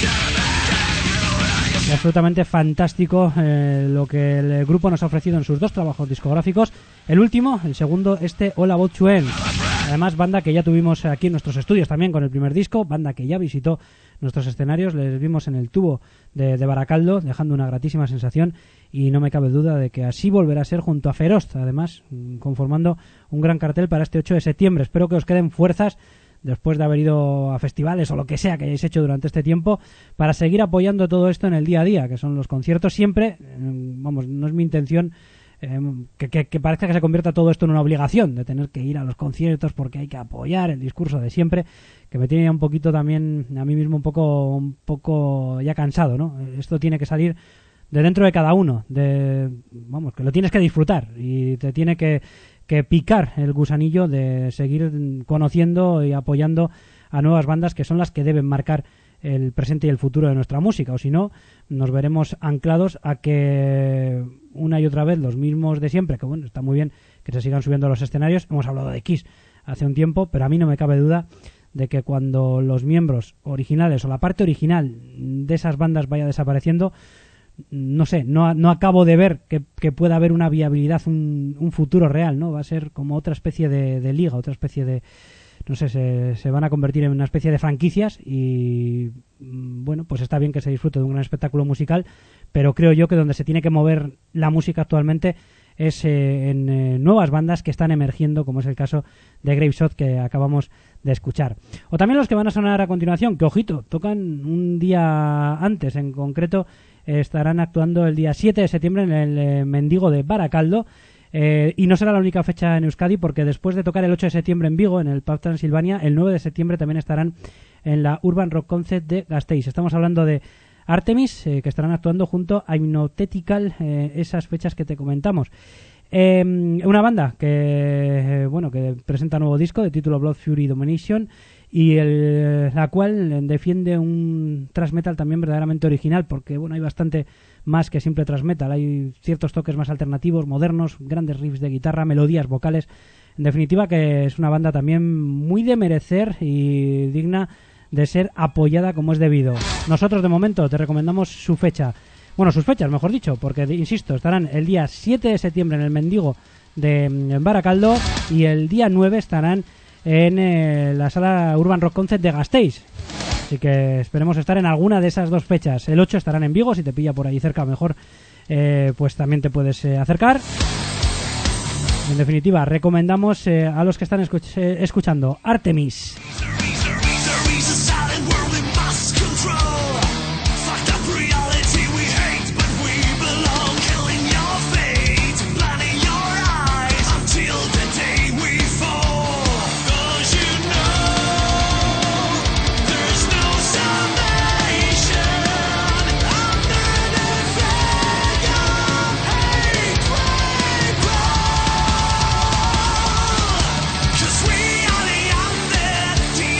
Y absolutamente fantástico lo que el grupo nos ha ofrecido en sus dos trabajos discográficos. El último, el segundo, All About to End. Además, banda que ya tuvimos aquí en nuestros estudios también con el primer disco, banda que ya visitó nuestros escenarios, les vimos en el tubo de Baracaldo, dejando una gratísima sensación, y no me cabe duda de que así volverá a ser junto a Feroz, además conformando un gran cartel para este 8 de septiembre. Espero que os queden fuerzas después de haber ido a festivales o lo que sea que hayáis hecho durante este tiempo, para seguir apoyando todo esto en el día a día, que son los conciertos. Siempre, no es mi intención que parezca que se convierta todo esto en una obligación de tener que ir a los conciertos porque hay que apoyar el discurso de siempre, que me tiene ya un poquito también a mí mismo un poco ya cansado, ¿no? Esto tiene que salir de dentro de cada uno, vamos, que lo tienes que disfrutar y te tiene que picar el gusanillo de seguir conociendo y apoyando a nuevas bandas que son las que deben marcar el presente y el futuro de nuestra música, o si no, nos veremos anclados a que una y otra vez los mismos de siempre, que bueno, está muy bien que se sigan subiendo a los escenarios. Hemos hablado de Kiss hace un tiempo, pero a mí no me cabe duda de que cuando los miembros originales o la parte original de esas bandas vaya desapareciendo, no sé, no acabo de ver que pueda haber una viabilidad, un futuro real, ¿no? Va a ser como otra especie de liga, otra especie de, no sé, se van a convertir en una especie de franquicias y bueno, pues está bien que se disfrute de un gran espectáculo musical, pero creo yo que donde se tiene que mover la música actualmente es en nuevas bandas que están emergiendo, como es el caso de Graveshot que acabamos de escuchar. O también los que van a sonar a continuación, que ojito, tocan un día antes, en concreto estarán actuando el día 7 de septiembre en el Mendigo de Baracaldo. Y no será la única fecha en Euskadi, porque después de tocar el 8 de septiembre en Vigo, en el Pub Transilvania, el 9 de septiembre también estarán en la Urban Rock Concert de Gasteiz. Estamos hablando de Artemis, que estarán actuando junto a Hypnothetical, esas fechas que te comentamos. Una banda que presenta nuevo disco de título Blood Fury Domination, y la cual defiende un thrash metal también verdaderamente original, porque bueno, hay bastante más que simple thrash metal, hay ciertos toques más alternativos, modernos, grandes riffs de guitarra, melodías vocales. En definitiva, que es una banda también muy de merecer y digna de ser apoyada como es debido. Nosotros de momento te recomendamos sus fechas, mejor dicho, porque insisto, estarán el día 7 de septiembre en el Mendigo de Baracaldo y el día 9 estarán en la sala Urban Rock Concert de Gasteiz. Así que esperemos estar en alguna de esas dos fechas. El 8 estarán en Vigo, si te pilla por ahí cerca mejor, pues también te puedes acercar. En definitiva, recomendamos a los que están escuchando Artemis. We are the undead.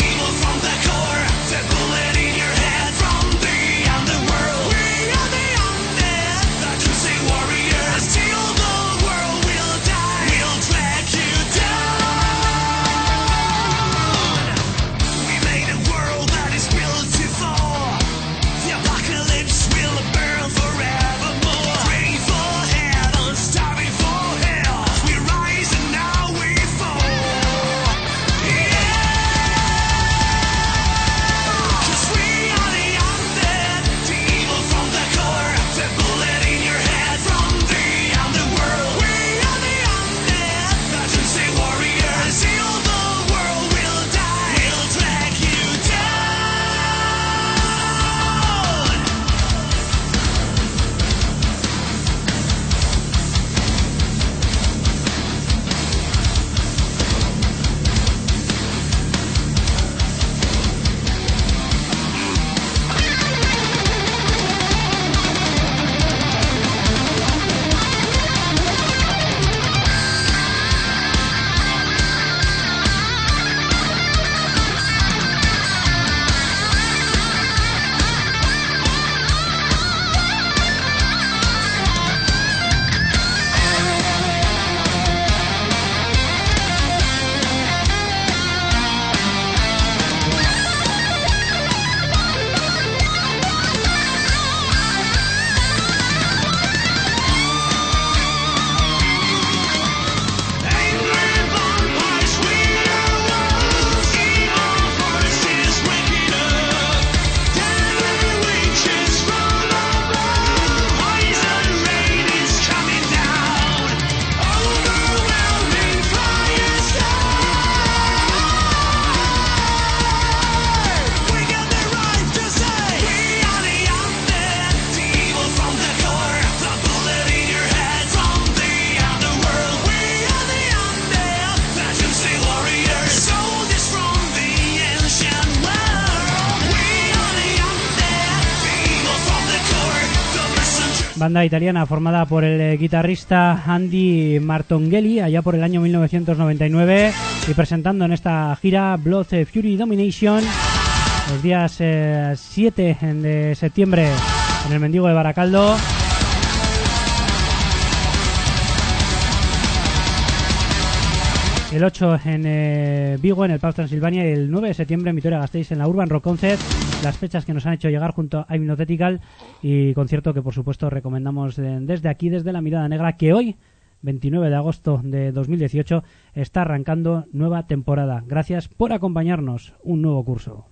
banda italiana formada por el guitarrista Andy Martonghelli allá por el año 1999 y presentando en esta gira Blood Fury Domination los días 7 de septiembre en el Mendigo de Baracaldo. El 8 en Vigo, en el Pub Transilvania, y el 9 de septiembre en Vitoria-Gasteiz, en la Urban Rock Concert. Las fechas que nos han hecho llegar junto a Hypnothetical y concierto que, por supuesto, recomendamos desde aquí, desde La Mirada Negra, que hoy, 29 de agosto de 2018, está arrancando nueva temporada. Gracias por acompañarnos. Un nuevo curso.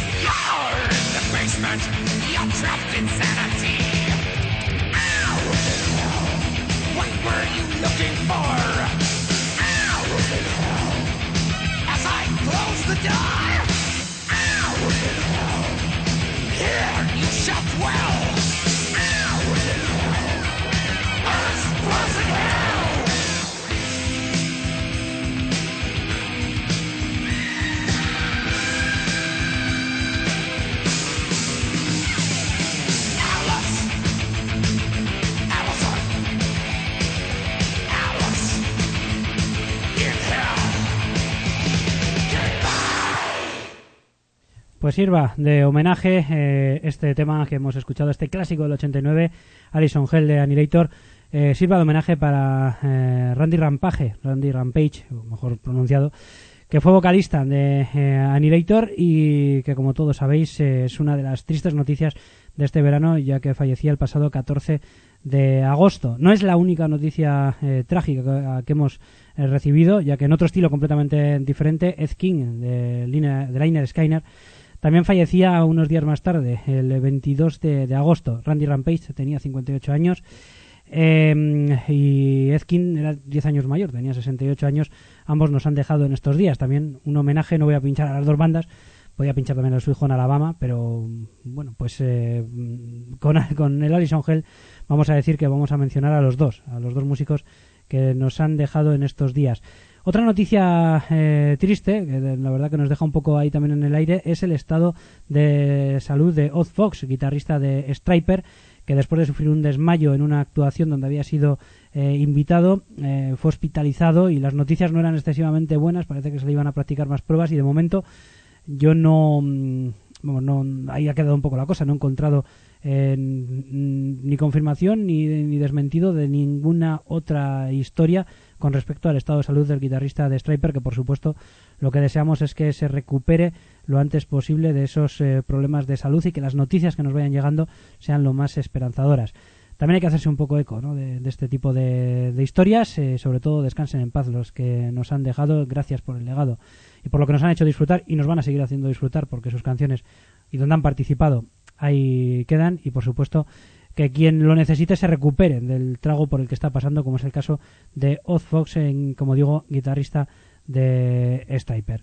You're trapped in sanity. were you looking for? Out in hell. As I close the door. Out in hell. Here you shall dwell. Out in hell. Earth's closing hell. Pues sirva de homenaje este tema que hemos escuchado, este clásico del 89, Alison Hell de Annihilator, sirva de homenaje para Randy Rampage, o mejor pronunciado, que fue vocalista de Annihilator y que, como todos sabéis, es una de las tristes noticias de este verano, ya que fallecía el pasado 14 de agosto. No es la única noticia trágica que hemos recibido, ya que en otro estilo completamente diferente, Ed King de Lynyrd Skynyrd también fallecía unos días más tarde, el 22 de agosto. Randy Rampage tenía 58 años y Ed King era 10 años mayor, tenía 68 años. Ambos nos han dejado en estos días. También un homenaje, no voy a pinchar a las dos bandas, podía pinchar también a su hijo en Alabama, pero bueno, pues con el Alison Hell vamos a decir que vamos a mencionar a los dos músicos que nos han dejado en estos días. Otra noticia triste, que la verdad que nos deja un poco ahí también en el aire, es el estado de salud de Odd Fox, guitarrista de Stryper, que después de sufrir un desmayo en una actuación donde había sido invitado, fue hospitalizado y las noticias no eran excesivamente buenas. Parece que se le iban a practicar más pruebas y de momento yo no ahí ha quedado un poco la cosa. No he encontrado ni confirmación ni desmentido de ninguna otra historia con respecto al estado de salud del guitarrista de Stryper, que por supuesto lo que deseamos es que se recupere lo antes posible de esos problemas de salud y que las noticias que nos vayan llegando sean lo más esperanzadoras. También hay que hacerse un poco eco, ¿no?, de este tipo de historias. Sobre todo descansen en paz los que nos han dejado. Gracias por el legado y por lo que nos han hecho disfrutar y nos van a seguir haciendo disfrutar, porque sus canciones y donde han participado ahí quedan, y por supuesto que quien lo necesite se recupere del trago por el que está pasando, como es el caso de Odd Fox, como digo, guitarrista de Stryper.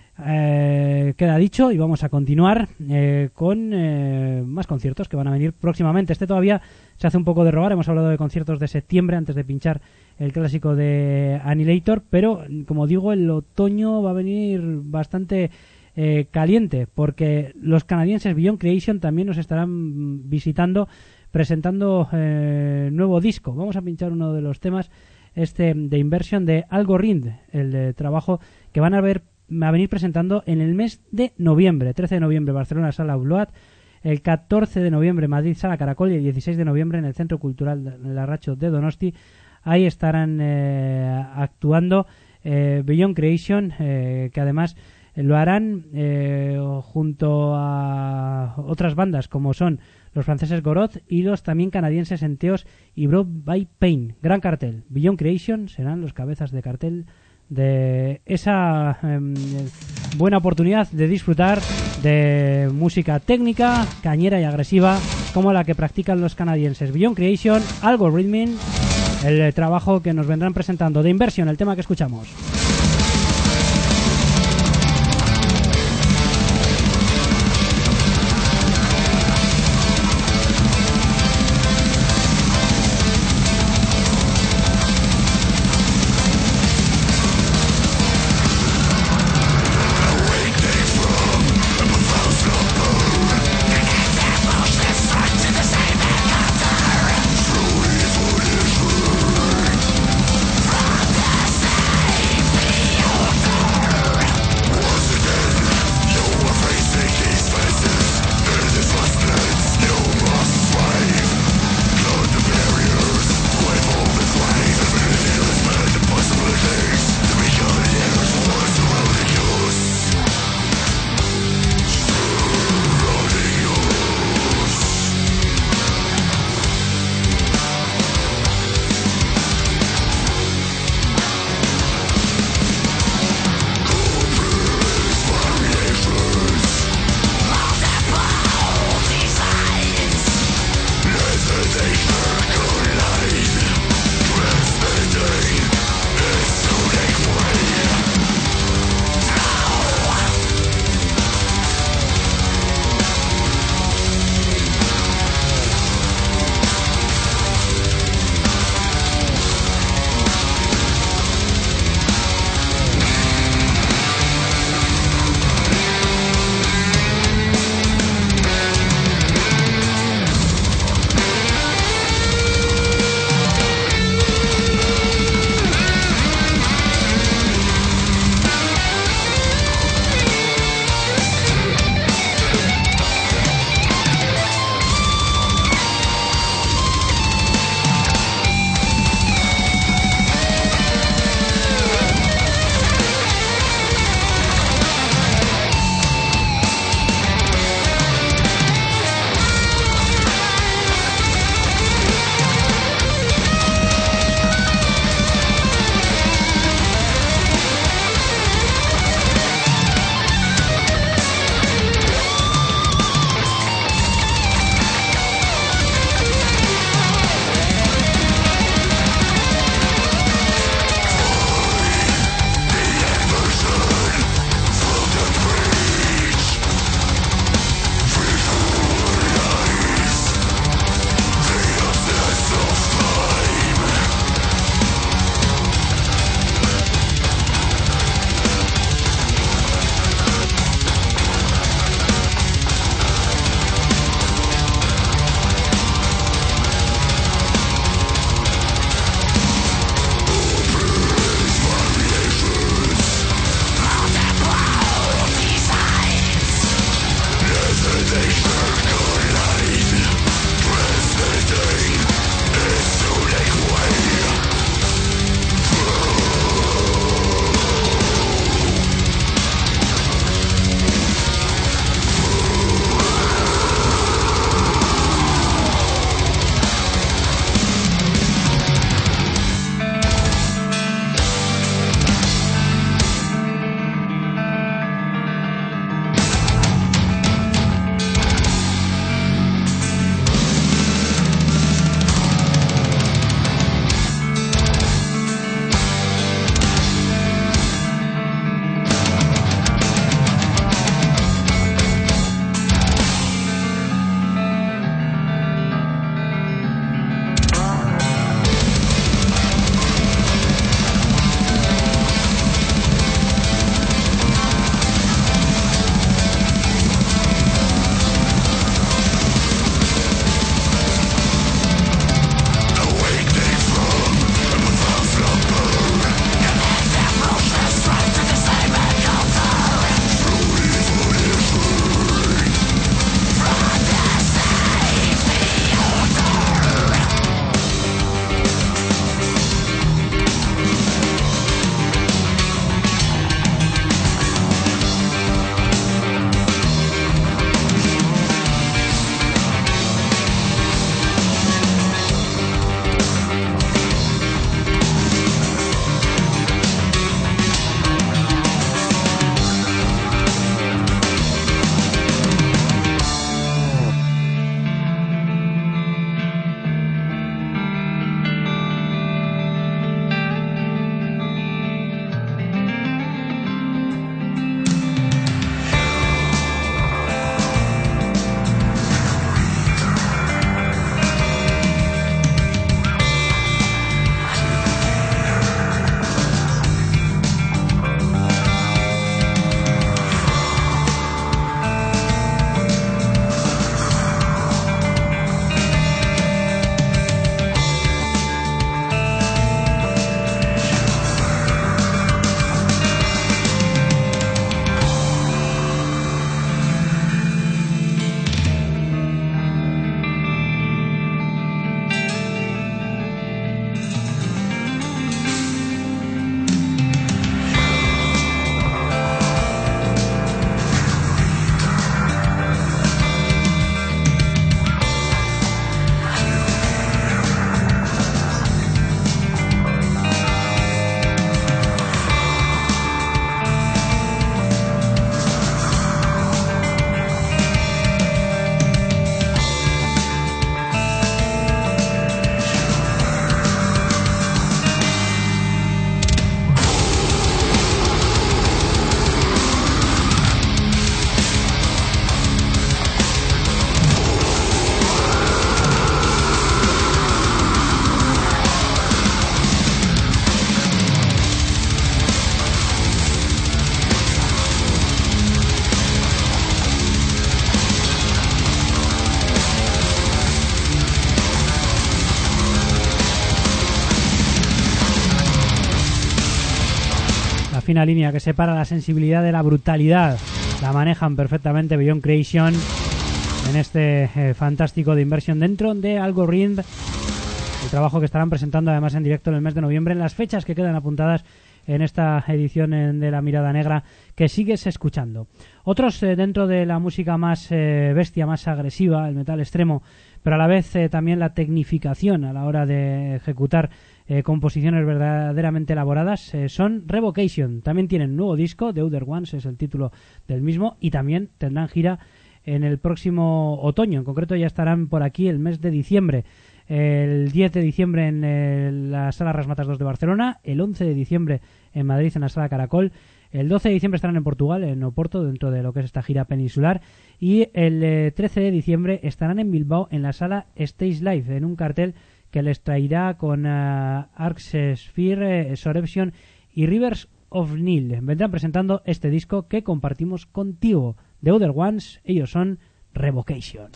Queda dicho y vamos a continuar con más conciertos que van a venir próximamente. Este todavía se hace un poco de rogar. Hemos hablado de conciertos de septiembre antes de pinchar el clásico de Annihilator, pero como digo, el otoño va a venir bastante caliente, porque los canadienses Beyond Creation también nos estarán visitando, presentando nuevo disco. Vamos a pinchar uno de los temas, de Inversion de Algorithm, el trabajo que van a venir presentando en el mes de noviembre. 13 de noviembre Barcelona, Sala Bloat, el 14 de noviembre Madrid, Sala Caracol, y el 16 de noviembre en el Centro Cultural Larracho de Donosti. Ahí estarán actuando Beyond Creation, que además lo harán junto a otras bandas como son los franceses Goroth y los también canadienses Enteos y Brought by Pain. Gran cartel. Beyond Creation serán los cabezas de cartel de esa buena oportunidad de disfrutar de música técnica, cañera y agresiva como la que practican los canadienses. Beyond Creation, Algorithm, el trabajo que nos vendrán presentando. De Inversion, el tema que escuchamos. From the same fina línea que separa la sensibilidad de la brutalidad. La manejan perfectamente Beyond Creation en este fantástico de inversión dentro de Algorithms, el trabajo que estarán presentando además en directo en el mes de noviembre, en las fechas que quedan apuntadas en esta edición de La Mirada Negra que sigues escuchando. Otros dentro de la música más bestia, más agresiva, el metal extremo, pero a la vez también la tecnificación a la hora de ejecutar composiciones verdaderamente elaboradas, son Revocation. También tienen nuevo disco, The Other Ones es el título del mismo, y también tendrán gira en el próximo otoño. En concreto ya estarán por aquí el mes de diciembre. El 10 de diciembre en la Sala Rasmatas 2 de Barcelona, el 11 de diciembre en Madrid en la Sala Caracol, el 12 de diciembre estarán en Portugal, en Oporto, dentro de lo que es esta gira peninsular, y el 13 de diciembre estarán en Bilbao en la Sala Stage Live, en un cartel que les traerá con Arcs Sphere, Soreption y Rivers of Nile. Vendrán presentando este disco que compartimos contigo, The Other Ones. Ellos son Revocation.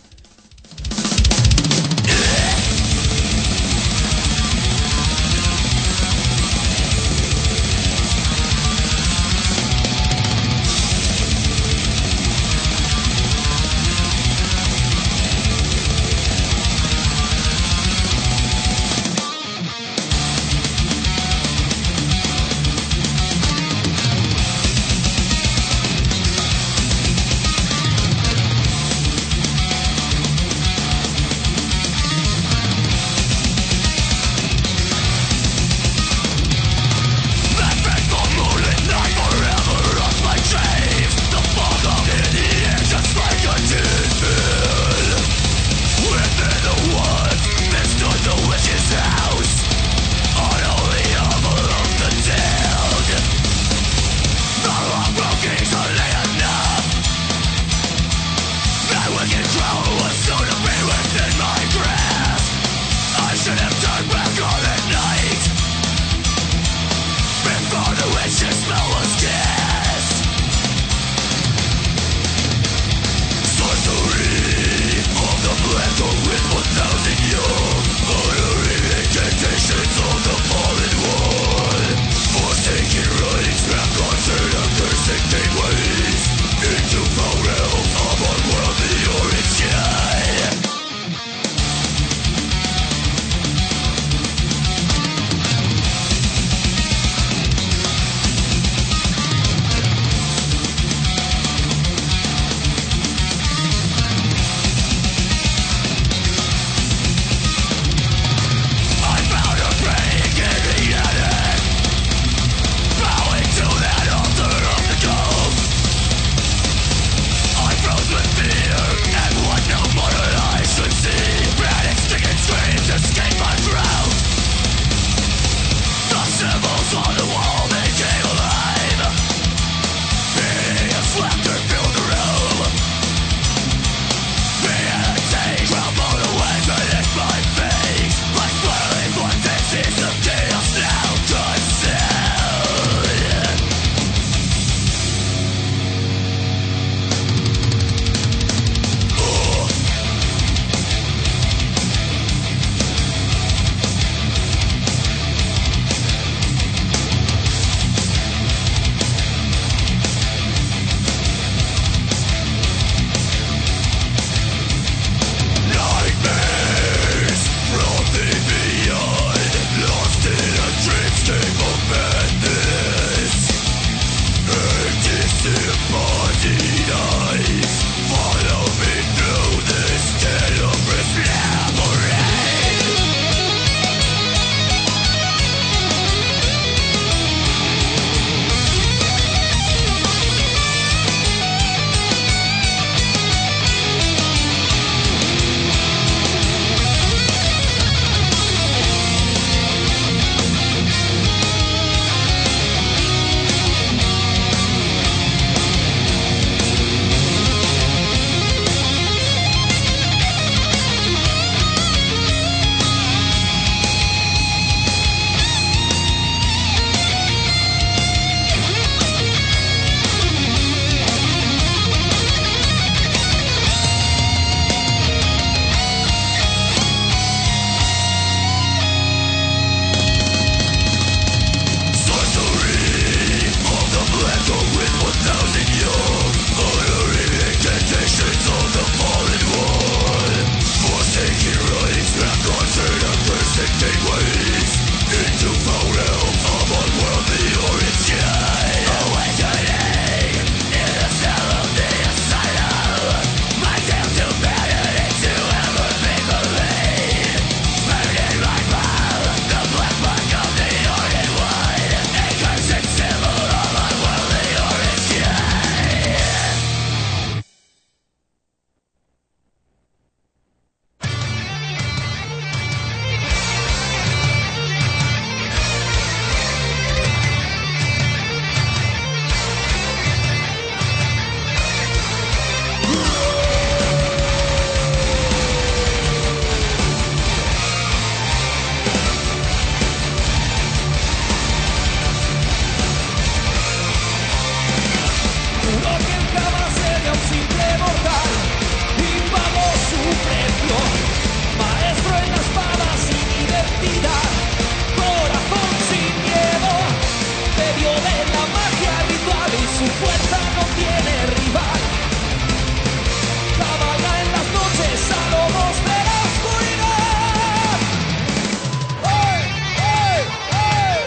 identidad, corazón sin miedo, medio de la magia ritual y su fuerza no tiene rival. Cabalga en las noches a lomos de la oscuridad. ¡Hey, hey, hey!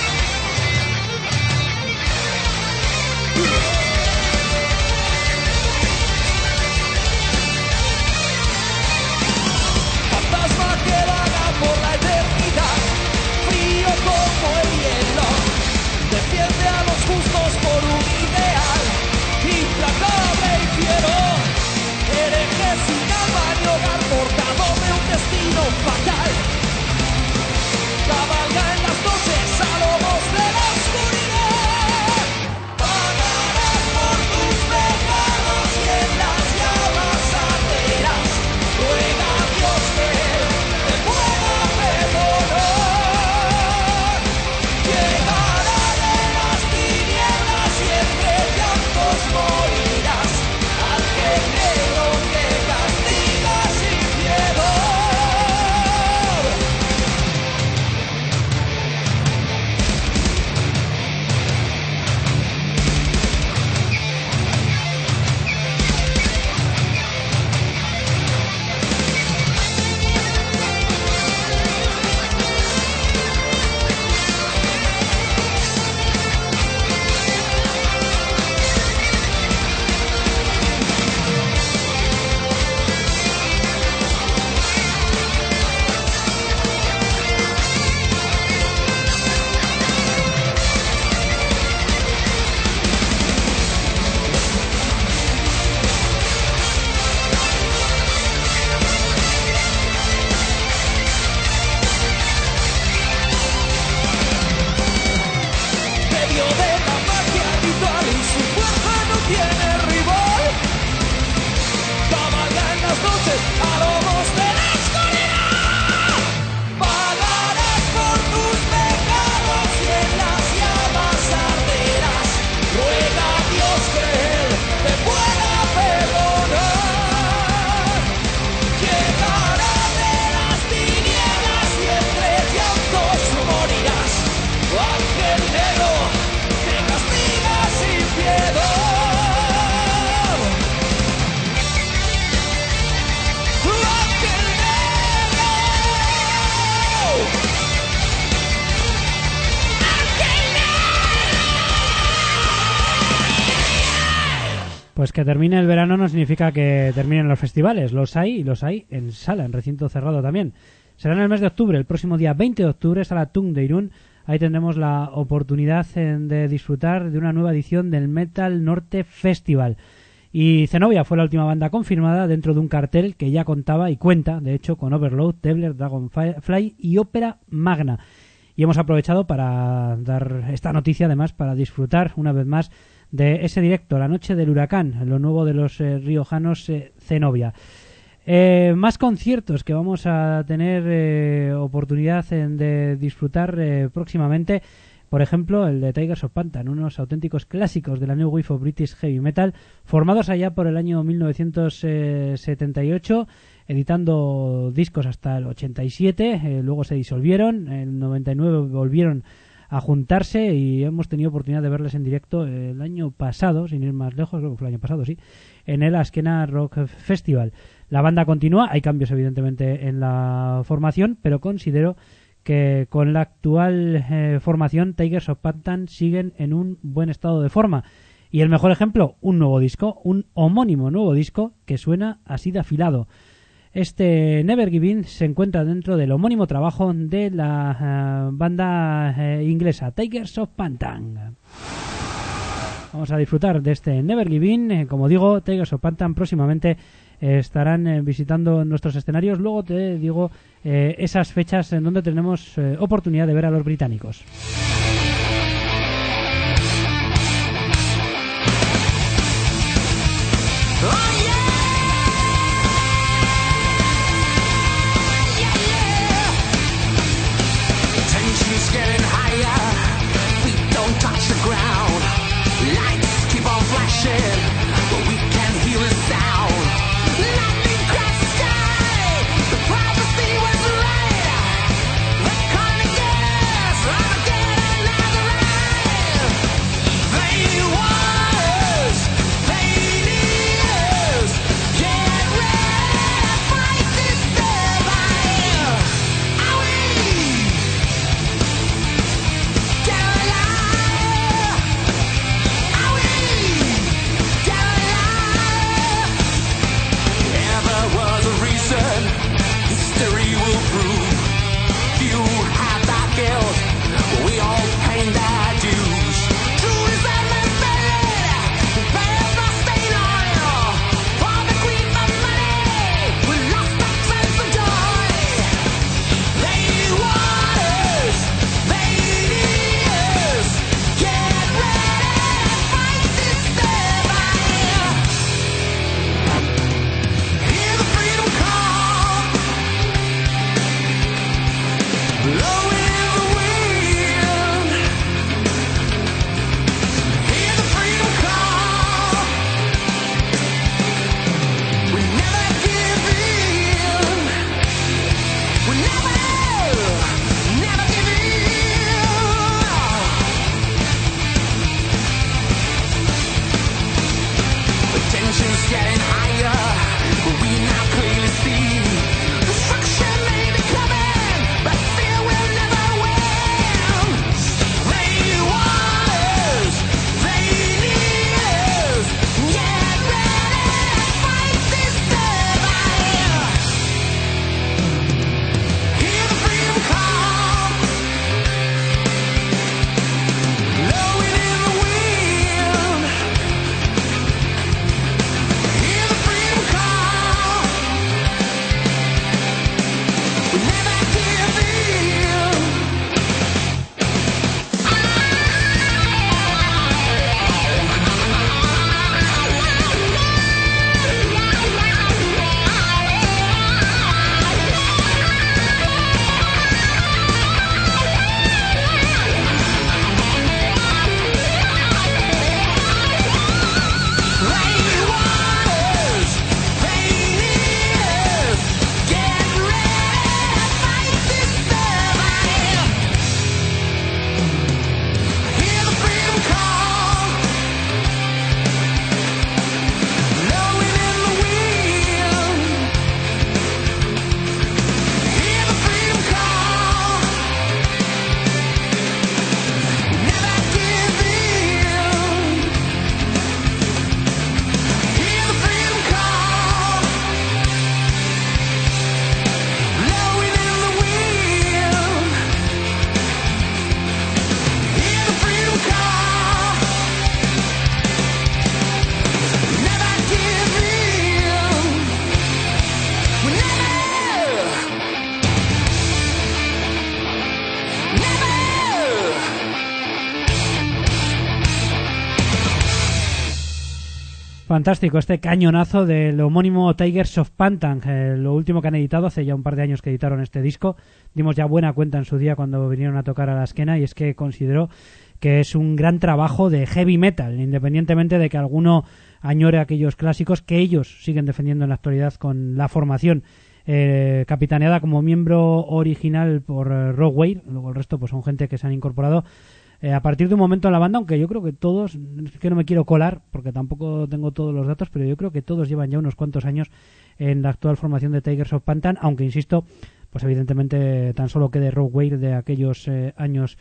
Fantasma que vaga por la eternidad, frío como el hielo, defiende a los justos por un ideal, implacable y fiero, hereje sin alma ni hogar, portador de un destino fatal. Cabalga en las noches a lomos de la oscuridad. Pagarás por tus pecados y en las llamas arderás. Ruega a Dios que Él te pueda perdonar. Llegará de las tinieblas y entre llantos morirás. Ángel negro que castiga sin piedad. Medio de la magia ritual y su fuerza no tiene rival. Cabalga en las noches a lomos de la oscuridad. Pagarás por tus pecados y en las llamas arderás. Ruega a Dios que Él te pueda perdonar. Llegará de las tinieblas y entre llantos morirás. Ángel negro que castiga sin piedad. Ángel negro. Ángel Pues que termine el verano no significa que terminen los festivales. Los hay, y los hay en sala, en recinto cerrado también. Será en el mes de octubre, el próximo día 20 de octubre, sala Tung de Irún. Ahí tendremos la oportunidad de disfrutar de una nueva edición del Metal Norte Festival. Y Zenobia fue la última banda confirmada dentro de un cartel que ya contaba y cuenta, de hecho, con Overload, Debler, Dragonfly y Ópera Magna. Y hemos aprovechado para dar esta noticia, además, para disfrutar una vez más de ese directo, La Noche del Huracán, lo nuevo de los riojanos Zenobia. Más conciertos que vamos a tener oportunidad de disfrutar próximamente. Por ejemplo, el de Tigers of Pantan, unos auténticos clásicos de la New Wave of British Heavy Metal, formados allá por el año 1978, editando discos hasta el 87, luego se disolvieron, en el 99 volvieron a juntarse y hemos tenido oportunidad de verles en directo el año pasado, sin ir más lejos, creo que fue el año pasado, sí, en el Askena Rock Festival. La banda continúa, hay cambios evidentemente en la formación, pero considero que con la actual formación Tigers of Pantan siguen en un buen estado de forma. Y el mejor ejemplo, un nuevo disco, un homónimo nuevo disco que suena así de afilado. Este Never Give In se encuentra dentro del homónimo trabajo de la banda inglesa Tigers of Pantan. Vamos a disfrutar de este Never Give In. Como digo, Tigers of Pantan próximamente estarán visitando nuestros escenarios. Luego te digo esas fechas en donde tenemos oportunidad de ver a los británicos. Lightning crashed the sky. The prophecy was right. Fantástico este cañonazo del homónimo Tigers of Pantan, lo último que han editado, hace ya un par de años que editaron este disco. Dimos ya buena cuenta en su día cuando vinieron a tocar a la esquena, y es que considero que es un gran trabajo de heavy metal, independientemente de que alguno añore aquellos clásicos que ellos siguen defendiendo en la actualidad con la formación capitaneada como miembro original por Rob Weir. Luego el resto pues son gente que se han incorporado a partir de un momento en la banda, aunque yo creo que todos, es que no me quiero colar porque tampoco tengo todos los datos, pero yo creo que todos llevan ya unos cuantos años en la actual formación de Tigers of Pantan, aunque insisto, pues evidentemente tan solo quede Rob Weir de aquellos años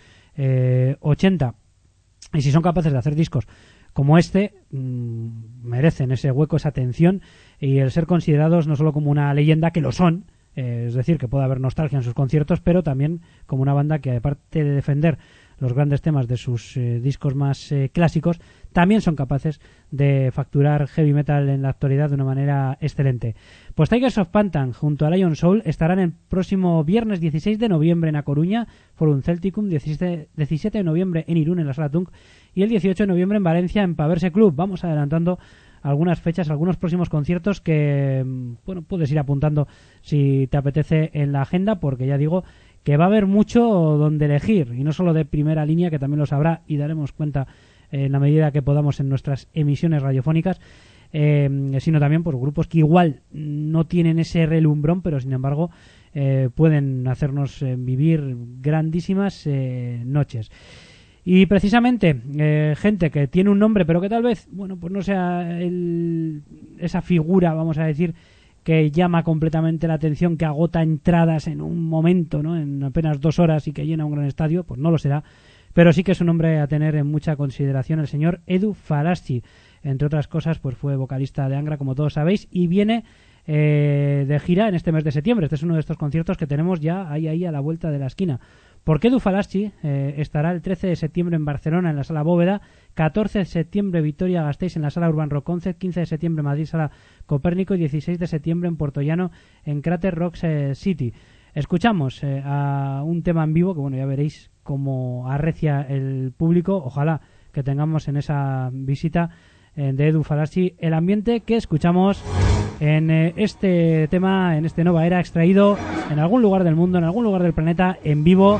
80. Y si son capaces de hacer discos como este, merecen ese hueco, esa atención, y el ser considerados no solo como una leyenda, que lo son, es decir, que puede haber nostalgia en sus conciertos, pero también como una banda que, aparte de defender los grandes temas de sus discos más clásicos, también son capaces de facturar heavy metal en la actualidad de una manera excelente. Pues Tigers of Pantan junto a Lion Soul estarán el próximo viernes 16 de noviembre en A Coruña, Forum Celticum, 17 de noviembre en Irún en la Sala Tunk, y el 18 de noviembre en Valencia en Paverse Club. Vamos adelantando algunas fechas, algunos próximos conciertos que, bueno, puedes ir apuntando si te apetece en la agenda, porque ya digo que va a haber mucho donde elegir, y no solo de primera línea, que también lo sabrá y daremos cuenta en la medida que podamos en nuestras emisiones radiofónicas, sino también por grupos que igual no tienen ese relumbrón, pero sin embargo pueden hacernos vivir grandísimas noches. Y precisamente gente que tiene un nombre pero que tal vez, bueno, pues no sea esa figura, vamos a decir, que llama completamente la atención, que agota entradas en un momento, ¿no?, en apenas 2 horas, y que llena un gran estadio, pues no lo será, pero sí que es un hombre a tener en mucha consideración, el señor Edu Falaschi. Entre otras cosas, pues fue vocalista de Angra, como todos sabéis, y viene de gira en este mes de septiembre. Este es uno de estos conciertos que tenemos ya ahí a la vuelta de la esquina. Porque Edu Falaschi estará el 13 de septiembre en Barcelona en la Sala Bóveda, 14 de septiembre Vitoria-Gasteiz en la Sala Urban Rock Concept, 15 de septiembre Madrid Sala Copérnico y 16 de septiembre en Puerto Llano en Crater Rocks City. Escuchamos a un tema en vivo que, bueno, ya veréis cómo arrecia el público. Ojalá que tengamos en esa visita de Edu Falaschi el ambiente que escuchamos en este tema, en este Nova Era, extraído en algún lugar del mundo, en algún lugar del planeta, en vivo,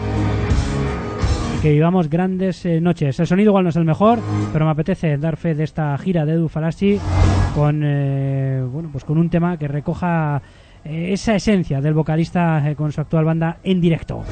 y que vivamos grandes noches. El sonido igual no es el mejor, pero me apetece dar fe de esta gira de Edu Falaschi con bueno, pues con un tema que recoja esa esencia del vocalista con su actual banda en directo.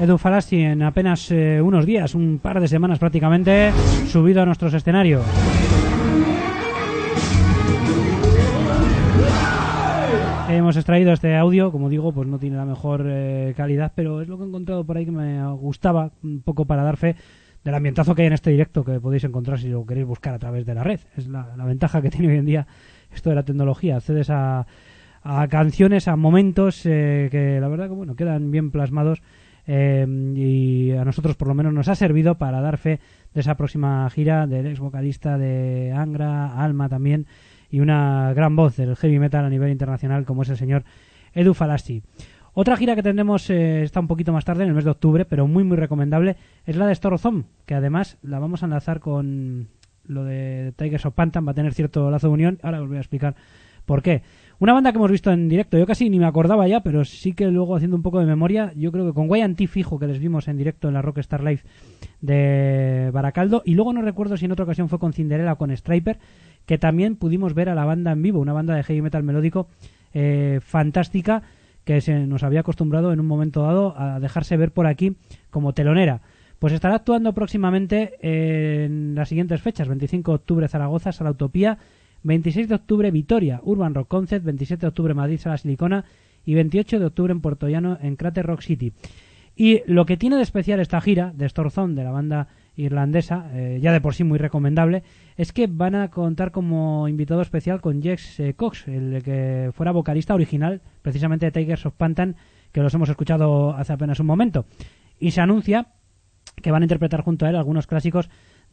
Edu Falaschi en apenas unos días, un par de semanas prácticamente, subido a nuestros escenarios. Hemos extraído este audio, como digo, pues no tiene la mejor calidad, pero es lo que he encontrado por ahí que me gustaba un poco para dar fe del ambientazo que hay en este directo, que podéis encontrar si lo queréis buscar a través de la red. Es la ventaja que tiene hoy en día esto de la tecnología. Accedes a canciones, a momentos que la verdad que bueno, quedan bien plasmados, y a nosotros por lo menos nos ha servido para dar fe de esa próxima gira del ex vocalista de Angra, Alma también, y una gran voz del heavy metal a nivel internacional como es el señor Edu Falaschi. Otra gira que tendremos está un poquito más tarde, en el mes de octubre, pero muy muy recomendable, es la de Storozone, que además la vamos a enlazar con lo de Tigers of Pantan, va a tener cierto lazo de unión. Ahora os voy a explicar por qué. Una banda que hemos visto en directo, yo casi ni me acordaba ya, pero sí que luego haciendo un poco de memoria, yo creo que con Guayanti fijo que les vimos en directo en la Rockstar Live de Baracaldo, y luego no recuerdo si en otra ocasión fue con Cinderella o con Striper, que también pudimos ver a la banda en vivo, una banda de heavy metal melódico fantástica, que se nos había acostumbrado en un momento dado a dejarse ver por aquí como telonera. Pues estará actuando próximamente en las siguientes fechas: 25 de octubre Zaragoza, Sala Utopía, 26 de octubre Vitoria, Urban Rock Concept, 27 de octubre Madrid, Sala Silicona, y 28 de octubre en Puerto Llano, en Crater Rock City. Y lo que tiene de especial esta gira de Storozone, de la banda irlandesa, ya de por sí muy recomendable, es que van a contar como invitado especial con Jex Cox, el que fuera vocalista original precisamente de Tigers of Pantan, que los hemos escuchado hace apenas un momento. Y se anuncia que van a interpretar junto a él algunos clásicos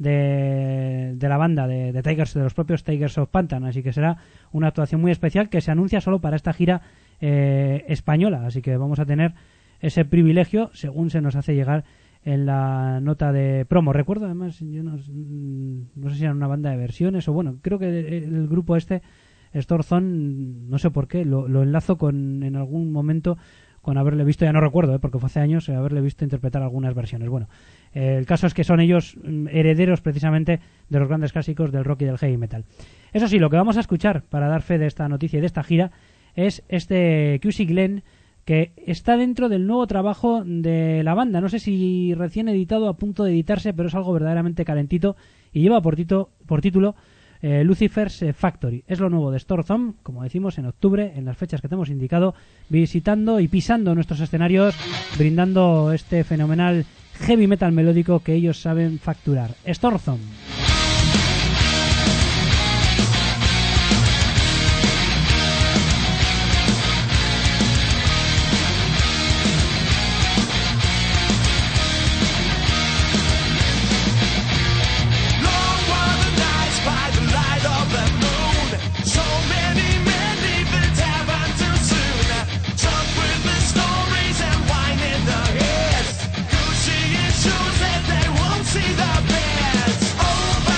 de la banda de Tigers, de los propios Tigers of Pantan, así que será una actuación muy especial que se anuncia solo para esta gira española, así que vamos a tener ese privilegio según se nos hace llegar en la nota de promo. Recuerdo además, yo no sé si era una banda de versiones o bueno, creo que el grupo este Storozone, no sé por qué, lo enlazo con en algún momento con haberle visto, ya no recuerdo, porque fue hace años, haberle visto interpretar algunas versiones. Bueno, el caso es que son ellos herederos precisamente de los grandes clásicos del rock y del heavy metal. Eso sí, lo que vamos a escuchar para dar fe de esta noticia y de esta gira es este QC Glen, que está dentro del nuevo trabajo de la banda. No sé si recién editado, a punto de editarse, pero es algo verdaderamente calentito y lleva por título Lucifer's Factory. Es lo nuevo de Storozone, como decimos, en octubre, en las fechas que te hemos indicado, visitando y pisando nuestros escenarios, brindando este fenomenal heavy metal melódico que ellos saben facturar. Storozone. See the beds over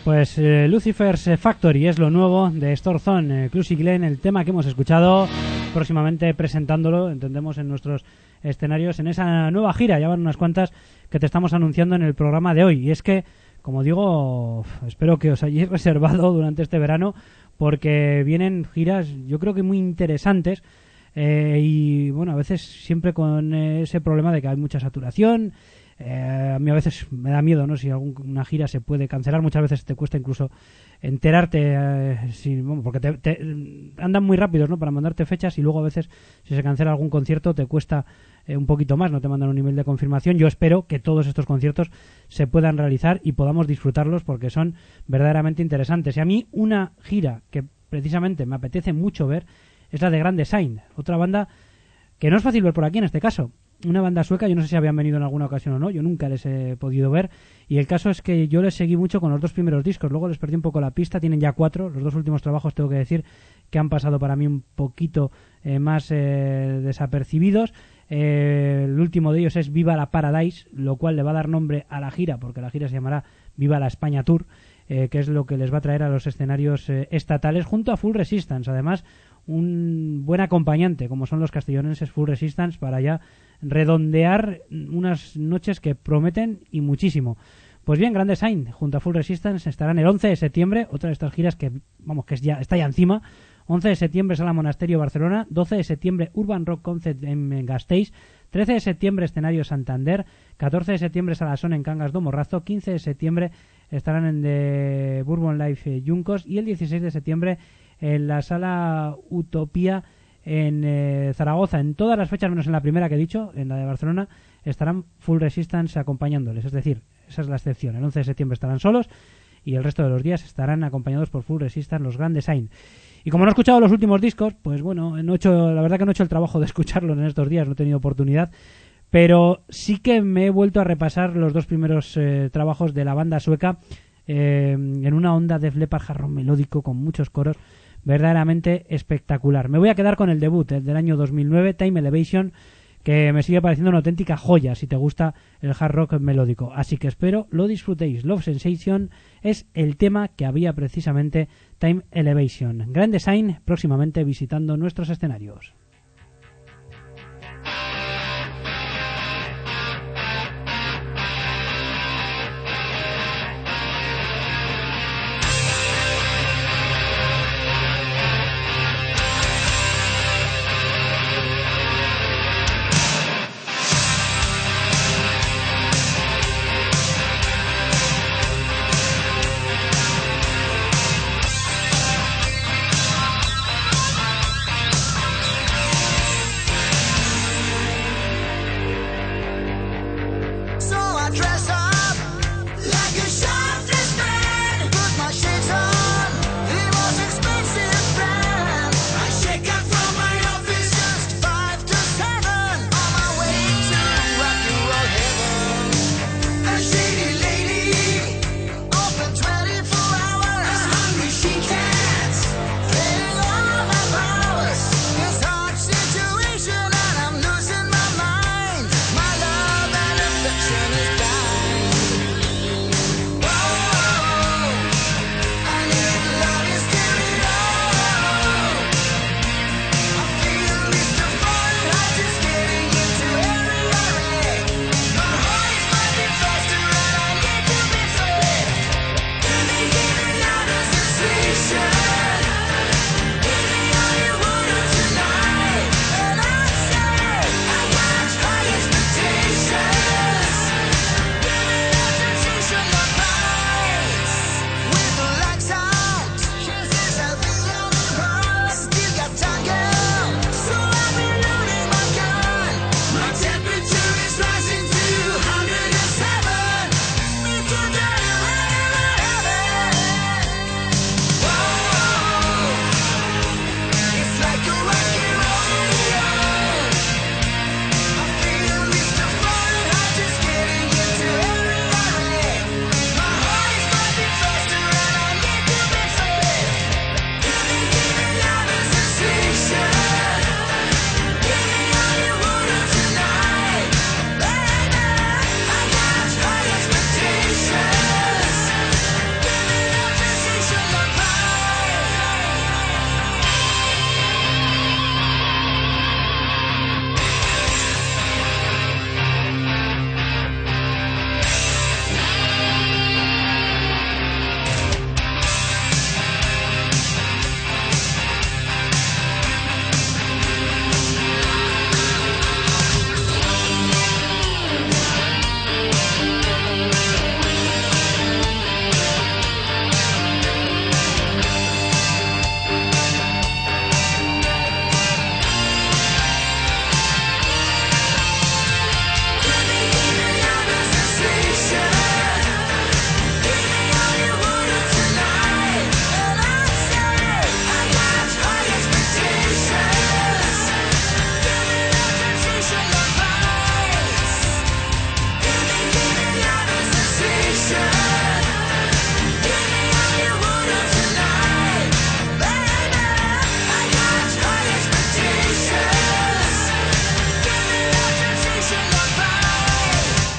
Pues Lucifer's Factory es lo nuevo de Stormzone, Clusic Glen, el tema que hemos escuchado, próximamente presentándolo, entendemos, en nuestros escenarios, en esa nueva gira. Ya van unas cuantas que te estamos anunciando en el programa de hoy. Y es que, como digo, espero que os hayáis reservado durante este verano, porque vienen giras, yo creo que muy interesantes, y bueno, a veces siempre con ese problema de que hay mucha saturación. A mí a veces me da miedo, ¿no? Si alguna gira se puede cancelar, muchas veces te cuesta incluso enterarte, porque te andan muy rápidos, ¿no? Para mandarte fechas, y luego a veces si se cancela algún concierto te cuesta un poquito más, no te mandan un email de confirmación. Yo espero que todos estos conciertos se puedan realizar y podamos disfrutarlos, porque son verdaderamente interesantes. Y a mí una gira que precisamente me apetece mucho ver es la de Grand Design, otra banda que no es fácil ver por aquí en este caso. Una banda sueca, yo no sé si habían venido en alguna ocasión o no, yo nunca les he podido ver, y el caso es que yo les seguí mucho con los 2 primeros discos, luego les perdí un poco la pista, tienen ya 4, los 2 últimos trabajos tengo que decir que han pasado para mí un poquito más desapercibidos. El último de ellos es Viva la Paradise, lo cual le va a dar nombre a la gira, porque la gira se llamará Viva la España Tour, que es lo que les va a traer a los escenarios estatales, junto a Full Resistance, además un buen acompañante como son los castellonenses Full Resistance, para ya redondear unas noches que prometen y muchísimo. Pues bien, Grand Design junto a Full Resistance estarán el 11 de septiembre, otra de estas giras que vamos, que está ya encima. 11 de septiembre Sala Monasterio Barcelona, 12 de septiembre Urban Rock Concept en Gasteiz, 13 de septiembre Escenario Santander, 14 de septiembre Salasón en Cangas do Morrazo, 15 de septiembre estarán en The Bourbon Life Yuncos, y el 16 de septiembre en la Sala Utopía en Zaragoza. En todas las fechas menos en la primera que he dicho, en la de Barcelona, estarán Full Resistance acompañándoles, es decir, esa es la excepción. El 11 de septiembre estarán solos y el resto de los días estarán acompañados por Full Resistance, los Grand Design. Y como no he escuchado los últimos discos, pues bueno, la verdad que no he hecho el trabajo de escucharlos en estos días, no he tenido oportunidad, pero sí que me he vuelto a repasar los 2 primeros trabajos de la banda sueca, en una onda de Def Leppard hard rock melódico con muchos coros, verdaderamente espectacular. Me voy a quedar con el debut, el del año 2009, Time Elevation, que me sigue pareciendo una auténtica joya si te gusta el hard rock melódico. Así que espero lo disfrutéis. Love Sensation es el tema que había precisamente Time Elevation. Grand Design próximamente visitando nuestros escenarios.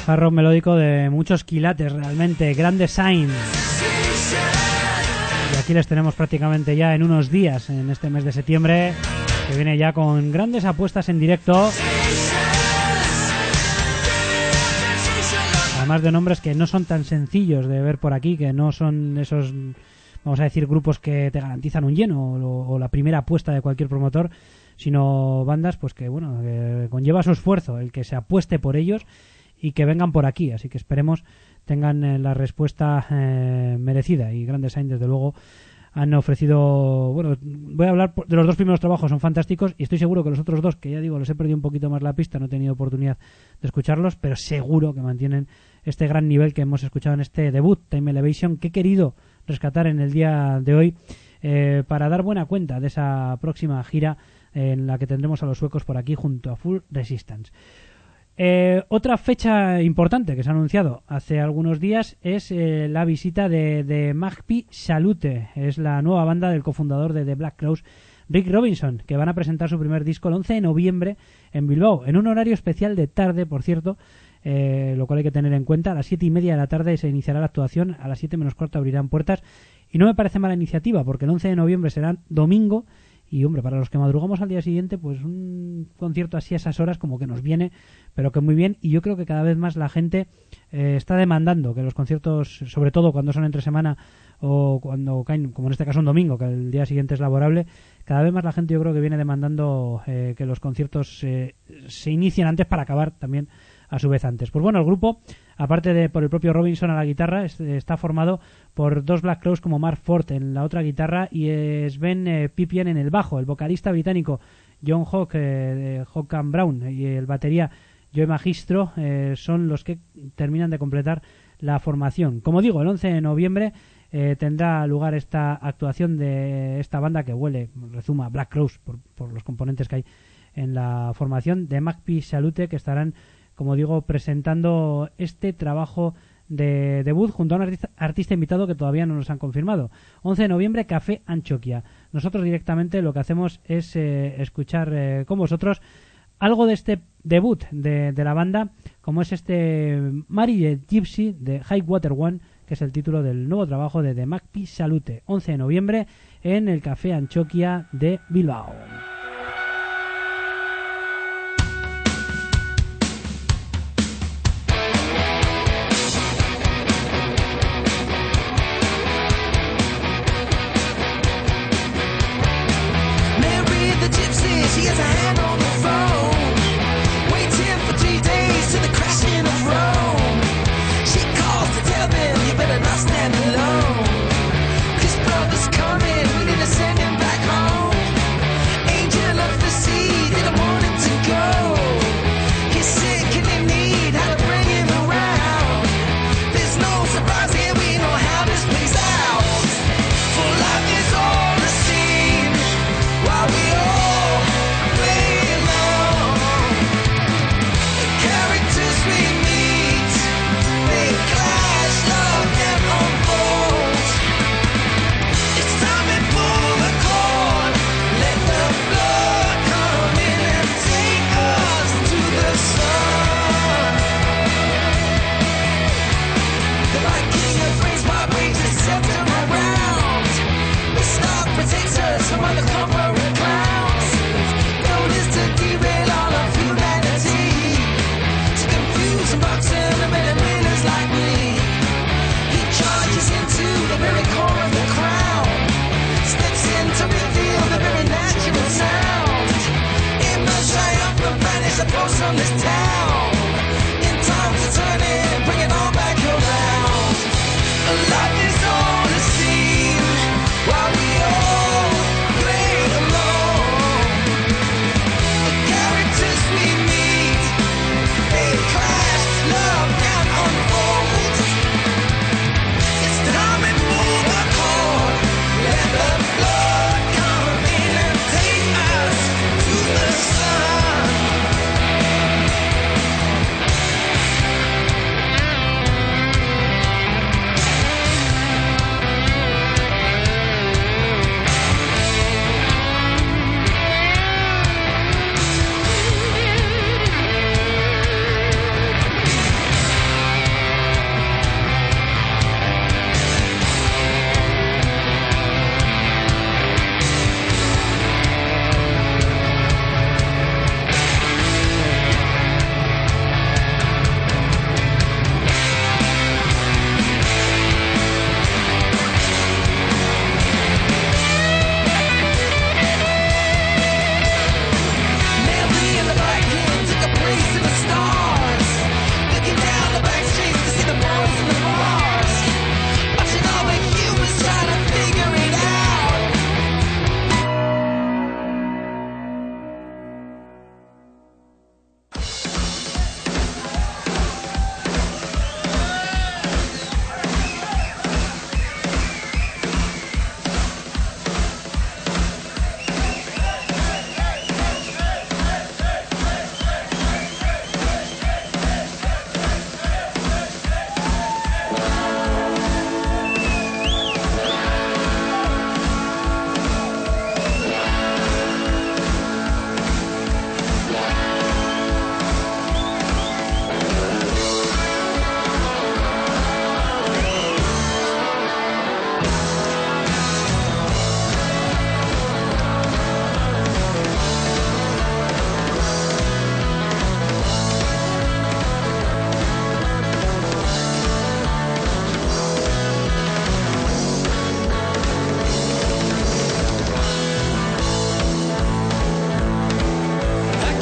hard rock melódico de muchos quilates, realmente, grandes signs. Y aquí les tenemos prácticamente ya en unos días, en este mes de septiembre, que viene ya con grandes apuestas en directo. Además de nombres que no son tan sencillos de ver por aquí, que no son esos, vamos a decir, grupos que te garantizan un lleno o la primera apuesta de cualquier promotor, sino bandas pues que, bueno, que conlleva su esfuerzo el que se apueste por ellos y que vengan por aquí. Así que esperemos tengan la respuesta merecida. Y Grandes Sign, desde luego, han ofrecido... Bueno, voy a hablar de los dos primeros trabajos, son fantásticos, y estoy seguro que los otros dos, que ya digo, los he perdido un poquito más la pista, no he tenido oportunidad de escucharlos, pero seguro que mantienen este gran nivel que hemos escuchado en este debut, Time Elevation, que he querido rescatar en el día de hoy para dar buena cuenta de esa próxima gira en la que tendremos a los suecos por aquí junto a Full Resistance. Otra fecha importante que se ha anunciado hace algunos días es la visita de Magpie Salute. Es la nueva banda del cofundador de The Black Crowes, Rick Robinson, que van a presentar su primer disco el 11 de noviembre en Bilbao, en un horario especial de tarde, por cierto, lo cual hay que tener en cuenta. A las 7:30 de la tarde se iniciará la actuación, a las 7 menos cuarto abrirán puertas, y no me parece mala iniciativa, porque el 11 de noviembre será domingo. Y, hombre, para los que madrugamos al día siguiente, pues un concierto así a esas horas como que nos viene, pero que muy bien. Y yo creo que cada vez más la gente está demandando que los conciertos, sobre todo cuando son entre semana o cuando caen, como en este caso un domingo, que el día siguiente es laborable, cada vez más la gente yo creo que viene demandando que los conciertos se inicien antes para acabar también a su vez antes. Pues bueno, el grupo, aparte de por el propio Robinson a la guitarra, está formado por dos Black Crowes como Mark Ford en la otra guitarra y Sven Pipien en el bajo. El vocalista británico John Hawk de Hawk and Brown y el batería Joe Magistro son los que terminan de completar la formación. Como digo, el 11 de noviembre tendrá lugar esta actuación de esta banda que huele, rezuma Black Crowes por los componentes que hay en la formación, de Magpie Salute, que estarán, como digo, presentando este trabajo de debut junto a un artista invitado que todavía no nos han confirmado. 11 de noviembre, Café Antioquia. Nosotros directamente lo que hacemos es escuchar con vosotros algo de este debut de la banda, como es este Mary Gypsy de High Water One, que es el título del nuevo trabajo de The Magpie Salute. 11 de noviembre en el Café Antioquia de Bilbao. She has a hand on the phone, waiting for 3 days to the crashing of Rome. She calls to tell them you better not stand alone. His brother's coming, we need to send him back home. Angel of the sea, they don't want him to go. He's sick and in need, how to bring him around. There's no surprise here, we know how this plays out. For life is all the same, while we all play along.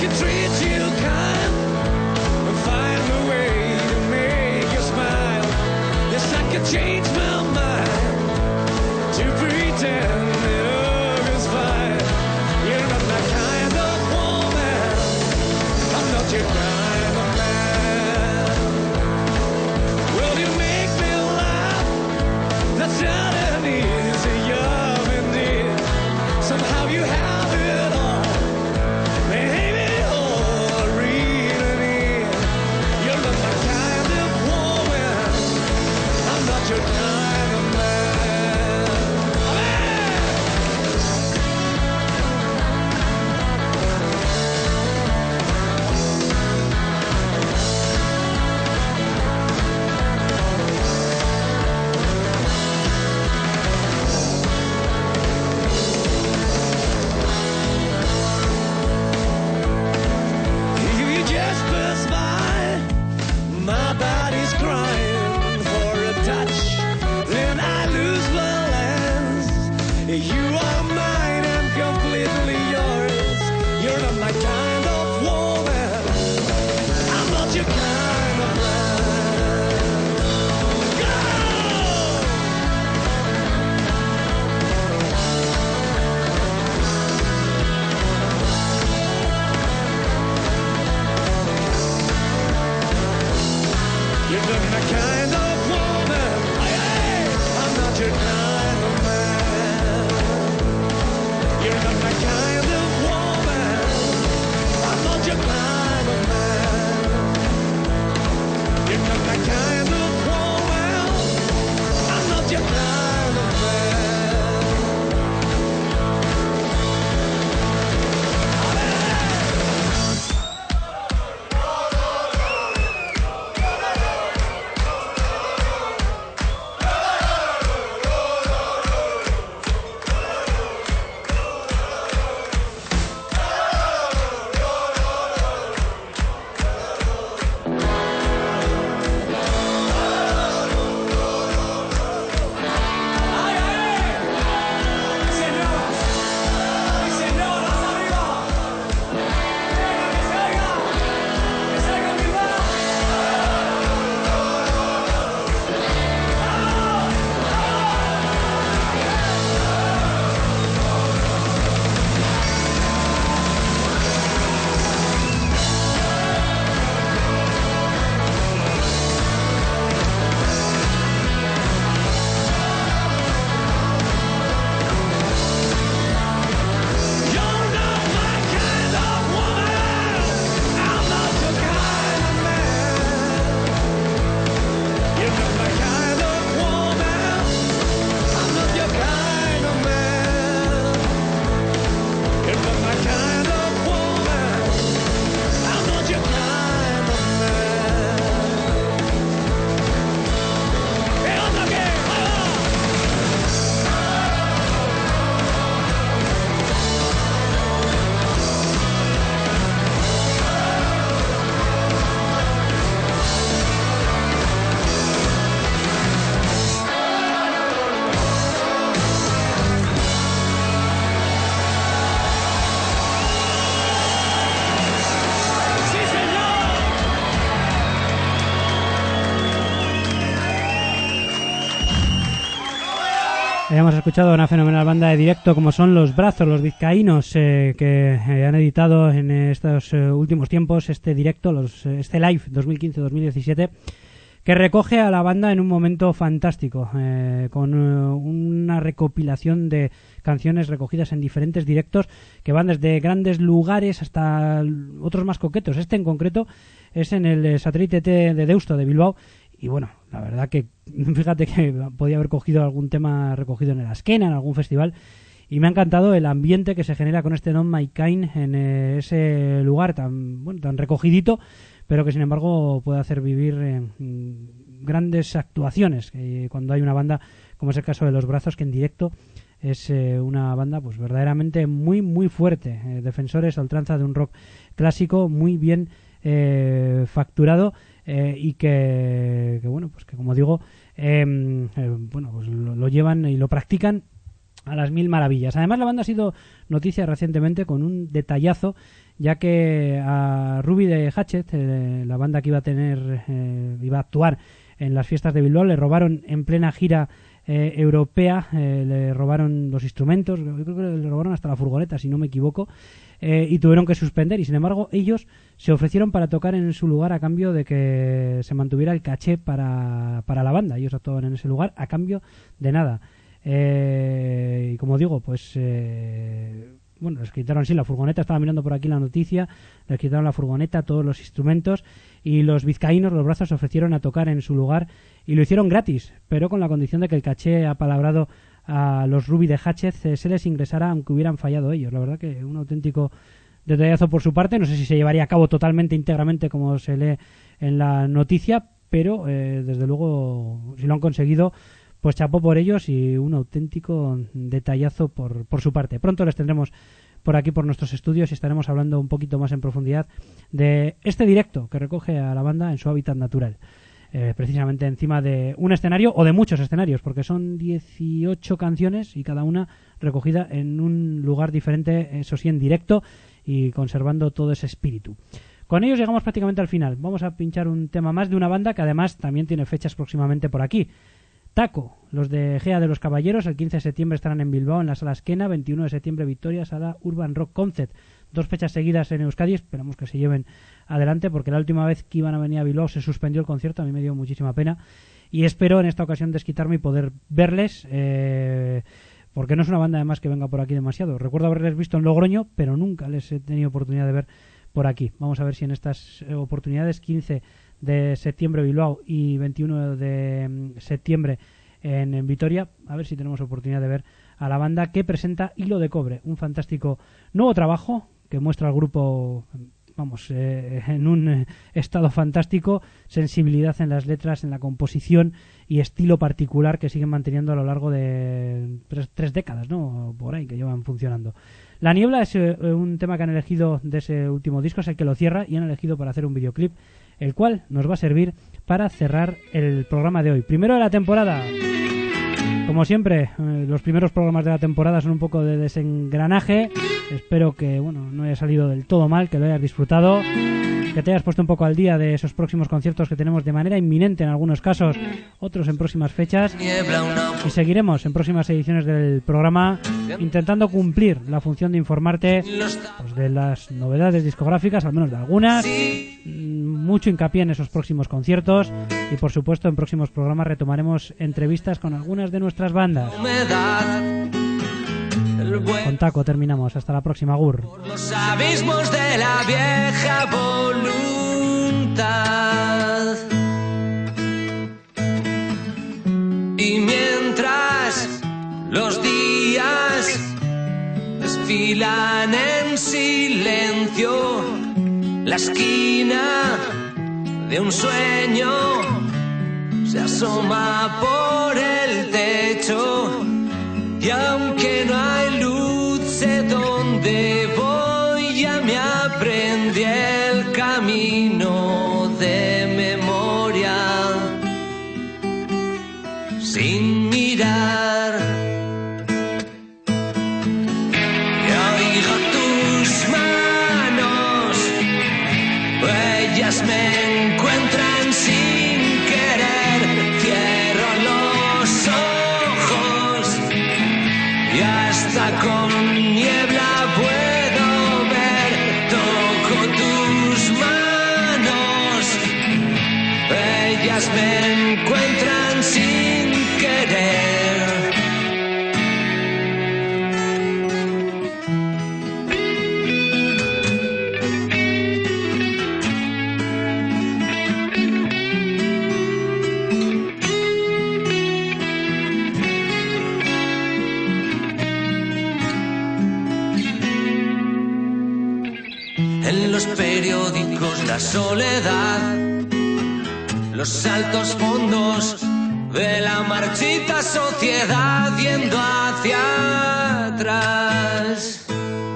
can treat you kind and find a way to make you smile. Yes, I can change my mind to pretend that all is fine. You're not my kind of woman. I'm not your kind of man. Will you make me laugh? That's not an easy job indeed. Somehow you have it all. Maybe all I really need. You're not my kind of woman. I'm not your kind of man. If you just pass by, my body's crying for a touch, then I lose balance. You are mine and completely yours. You're not my kind of woman. I'm not your kind of man. Go! You're not my kind of woman. I'm not your kind of man. You're not my kind of woman. I'm not your kind of man. You're not my kind of woman. I'm not your kind of man. Hemos escuchado una fenomenal banda de directo como son Los Brazos, los vizcaínos, que han editado en estos últimos tiempos este directo, este live 2015-2017, que recoge a la banda en un momento fantástico, con una recopilación de canciones recogidas en diferentes directos que van desde grandes lugares hasta otros más coquetos. Este en concreto es en el Satélite T de Deusto de Bilbao. Y bueno, la verdad que fíjate que podía haber cogido algún tema recogido en el Askena, en algún festival, y me ha encantado el ambiente que se genera con este Not My Kind en ese lugar tan recogidito, pero que sin embargo puede hacer vivir grandes actuaciones cuando hay una banda como es el caso de Los Brazos, que en directo es una banda pues verdaderamente muy muy fuerte, defensores a ultranza de un rock clásico muy bien facturado. Y que bueno, pues que como digo, bueno, pues lo llevan y lo practican a las mil maravillas. Además, la banda ha sido noticia recientemente con un detallazo, ya que a Ruby de Hatchet, la banda que iba a actuar en las fiestas de Bilbao, le robaron en plena gira europea, le robaron los instrumentos, yo creo que le robaron hasta la furgoneta, si no me equivoco, y tuvieron que suspender, y sin embargo ellos se ofrecieron para tocar en su lugar a cambio de que se mantuviera el caché para la banda. Ellos actuaban en ese lugar a cambio de nada. Y como digo, pues bueno, les quitaron, sí, la furgoneta, estaba mirando por aquí la noticia, les quitaron la furgoneta, todos los instrumentos, y los vizcaínos, los brazos, se ofrecieron a tocar en su lugar y lo hicieron gratis, pero con la condición de que el caché apalabrado a los Ruby de Hatchet se les ingresara aunque hubieran fallado ellos. La verdad que un auténtico detallazo por su parte. No sé si se llevaría a cabo totalmente, íntegramente, como se lee en la noticia, pero desde luego, si lo han conseguido, pues chapó por ellos, y un auténtico detallazo por su parte. Pronto les tendremos por aquí, por nuestros estudios, y estaremos hablando un poquito más en profundidad de este directo que recoge a la banda en su hábitat natural. Precisamente encima de un escenario, o de muchos escenarios, porque son 18 canciones y cada una recogida en un lugar diferente, eso sí, en directo, y conservando todo ese espíritu. Con ellos llegamos prácticamente al final. Vamos a pinchar un tema más de una banda que además también tiene fechas próximamente por aquí. Taco, los de Gea de los Caballeros, el 15 de septiembre estarán en Bilbao, en la Sala Esquena, 21 de septiembre Vitoria, Sala Urban Rock Concert. 2 fechas seguidas en Euskadi, esperamos que se lleven adelante, porque la última vez que iban a venir a Bilbao se suspendió el concierto, a mí me dio muchísima pena, y espero en esta ocasión desquitarme y poder verles, porque no es una banda además que venga por aquí demasiado. Recuerdo haberles visto en Logroño, pero nunca les he tenido oportunidad de ver por aquí. Vamos a ver si en estas oportunidades, 15 de septiembre Bilbao y 21 de septiembre en Vitoria, a ver si tenemos oportunidad de ver a la banda que presenta Hilo de Cobre, un fantástico nuevo trabajo que muestra al grupo, vamos, en un estado fantástico, sensibilidad en las letras, en la composición y estilo particular que siguen manteniendo a lo largo de tres décadas, ¿no? Por ahí, que llevan funcionando. La Niebla es un tema que han elegido de ese último disco, es el que lo cierra, y han elegido para hacer un videoclip, el cual nos va a servir para cerrar el programa de hoy. Primero de la temporada. Como siempre, los primeros programas de la temporada son un poco de desengranaje. Espero que, bueno, no haya salido del todo mal, que lo hayas disfrutado, que te hayas puesto un poco al día de esos próximos conciertos que tenemos de manera inminente en algunos casos, otros en próximas fechas, y seguiremos en próximas ediciones del programa intentando cumplir la función de informarte, pues, de las novedades discográficas, al menos de algunas, mucho hincapié en esos próximos conciertos, y por supuesto en próximos programas retomaremos entrevistas con algunas de nuestras bandas. Con Taco terminamos. Hasta la próxima, Gur. Por los abismos de la vieja voluntad. Y mientras los días desfilan en silencio, la esquina de un sueño se asoma por el techo, y aunque no hay luz, sé dónde voy, ya me aprendí el camino de memoria, sin mirar. Y oigo tus manos, ellas me encuentran sin querer, cierro los ojos y hasta con niebla puedo ver, toco tus manos, ellas me encuentran sin querer. En los periódicos la soledad, los altos fondos de la marchita sociedad yendo hacia atrás,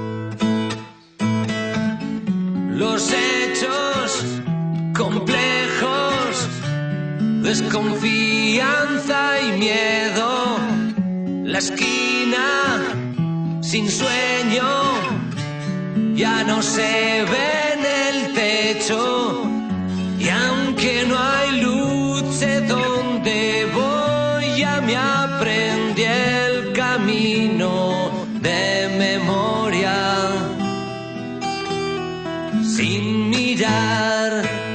los hechos complejos, desconfianza y miedo, la esquina sin sueño ya no se ve en el techo. Y aunque no hay luz, sé dónde voy, ya me aprendí el camino de memoria. Sin mirar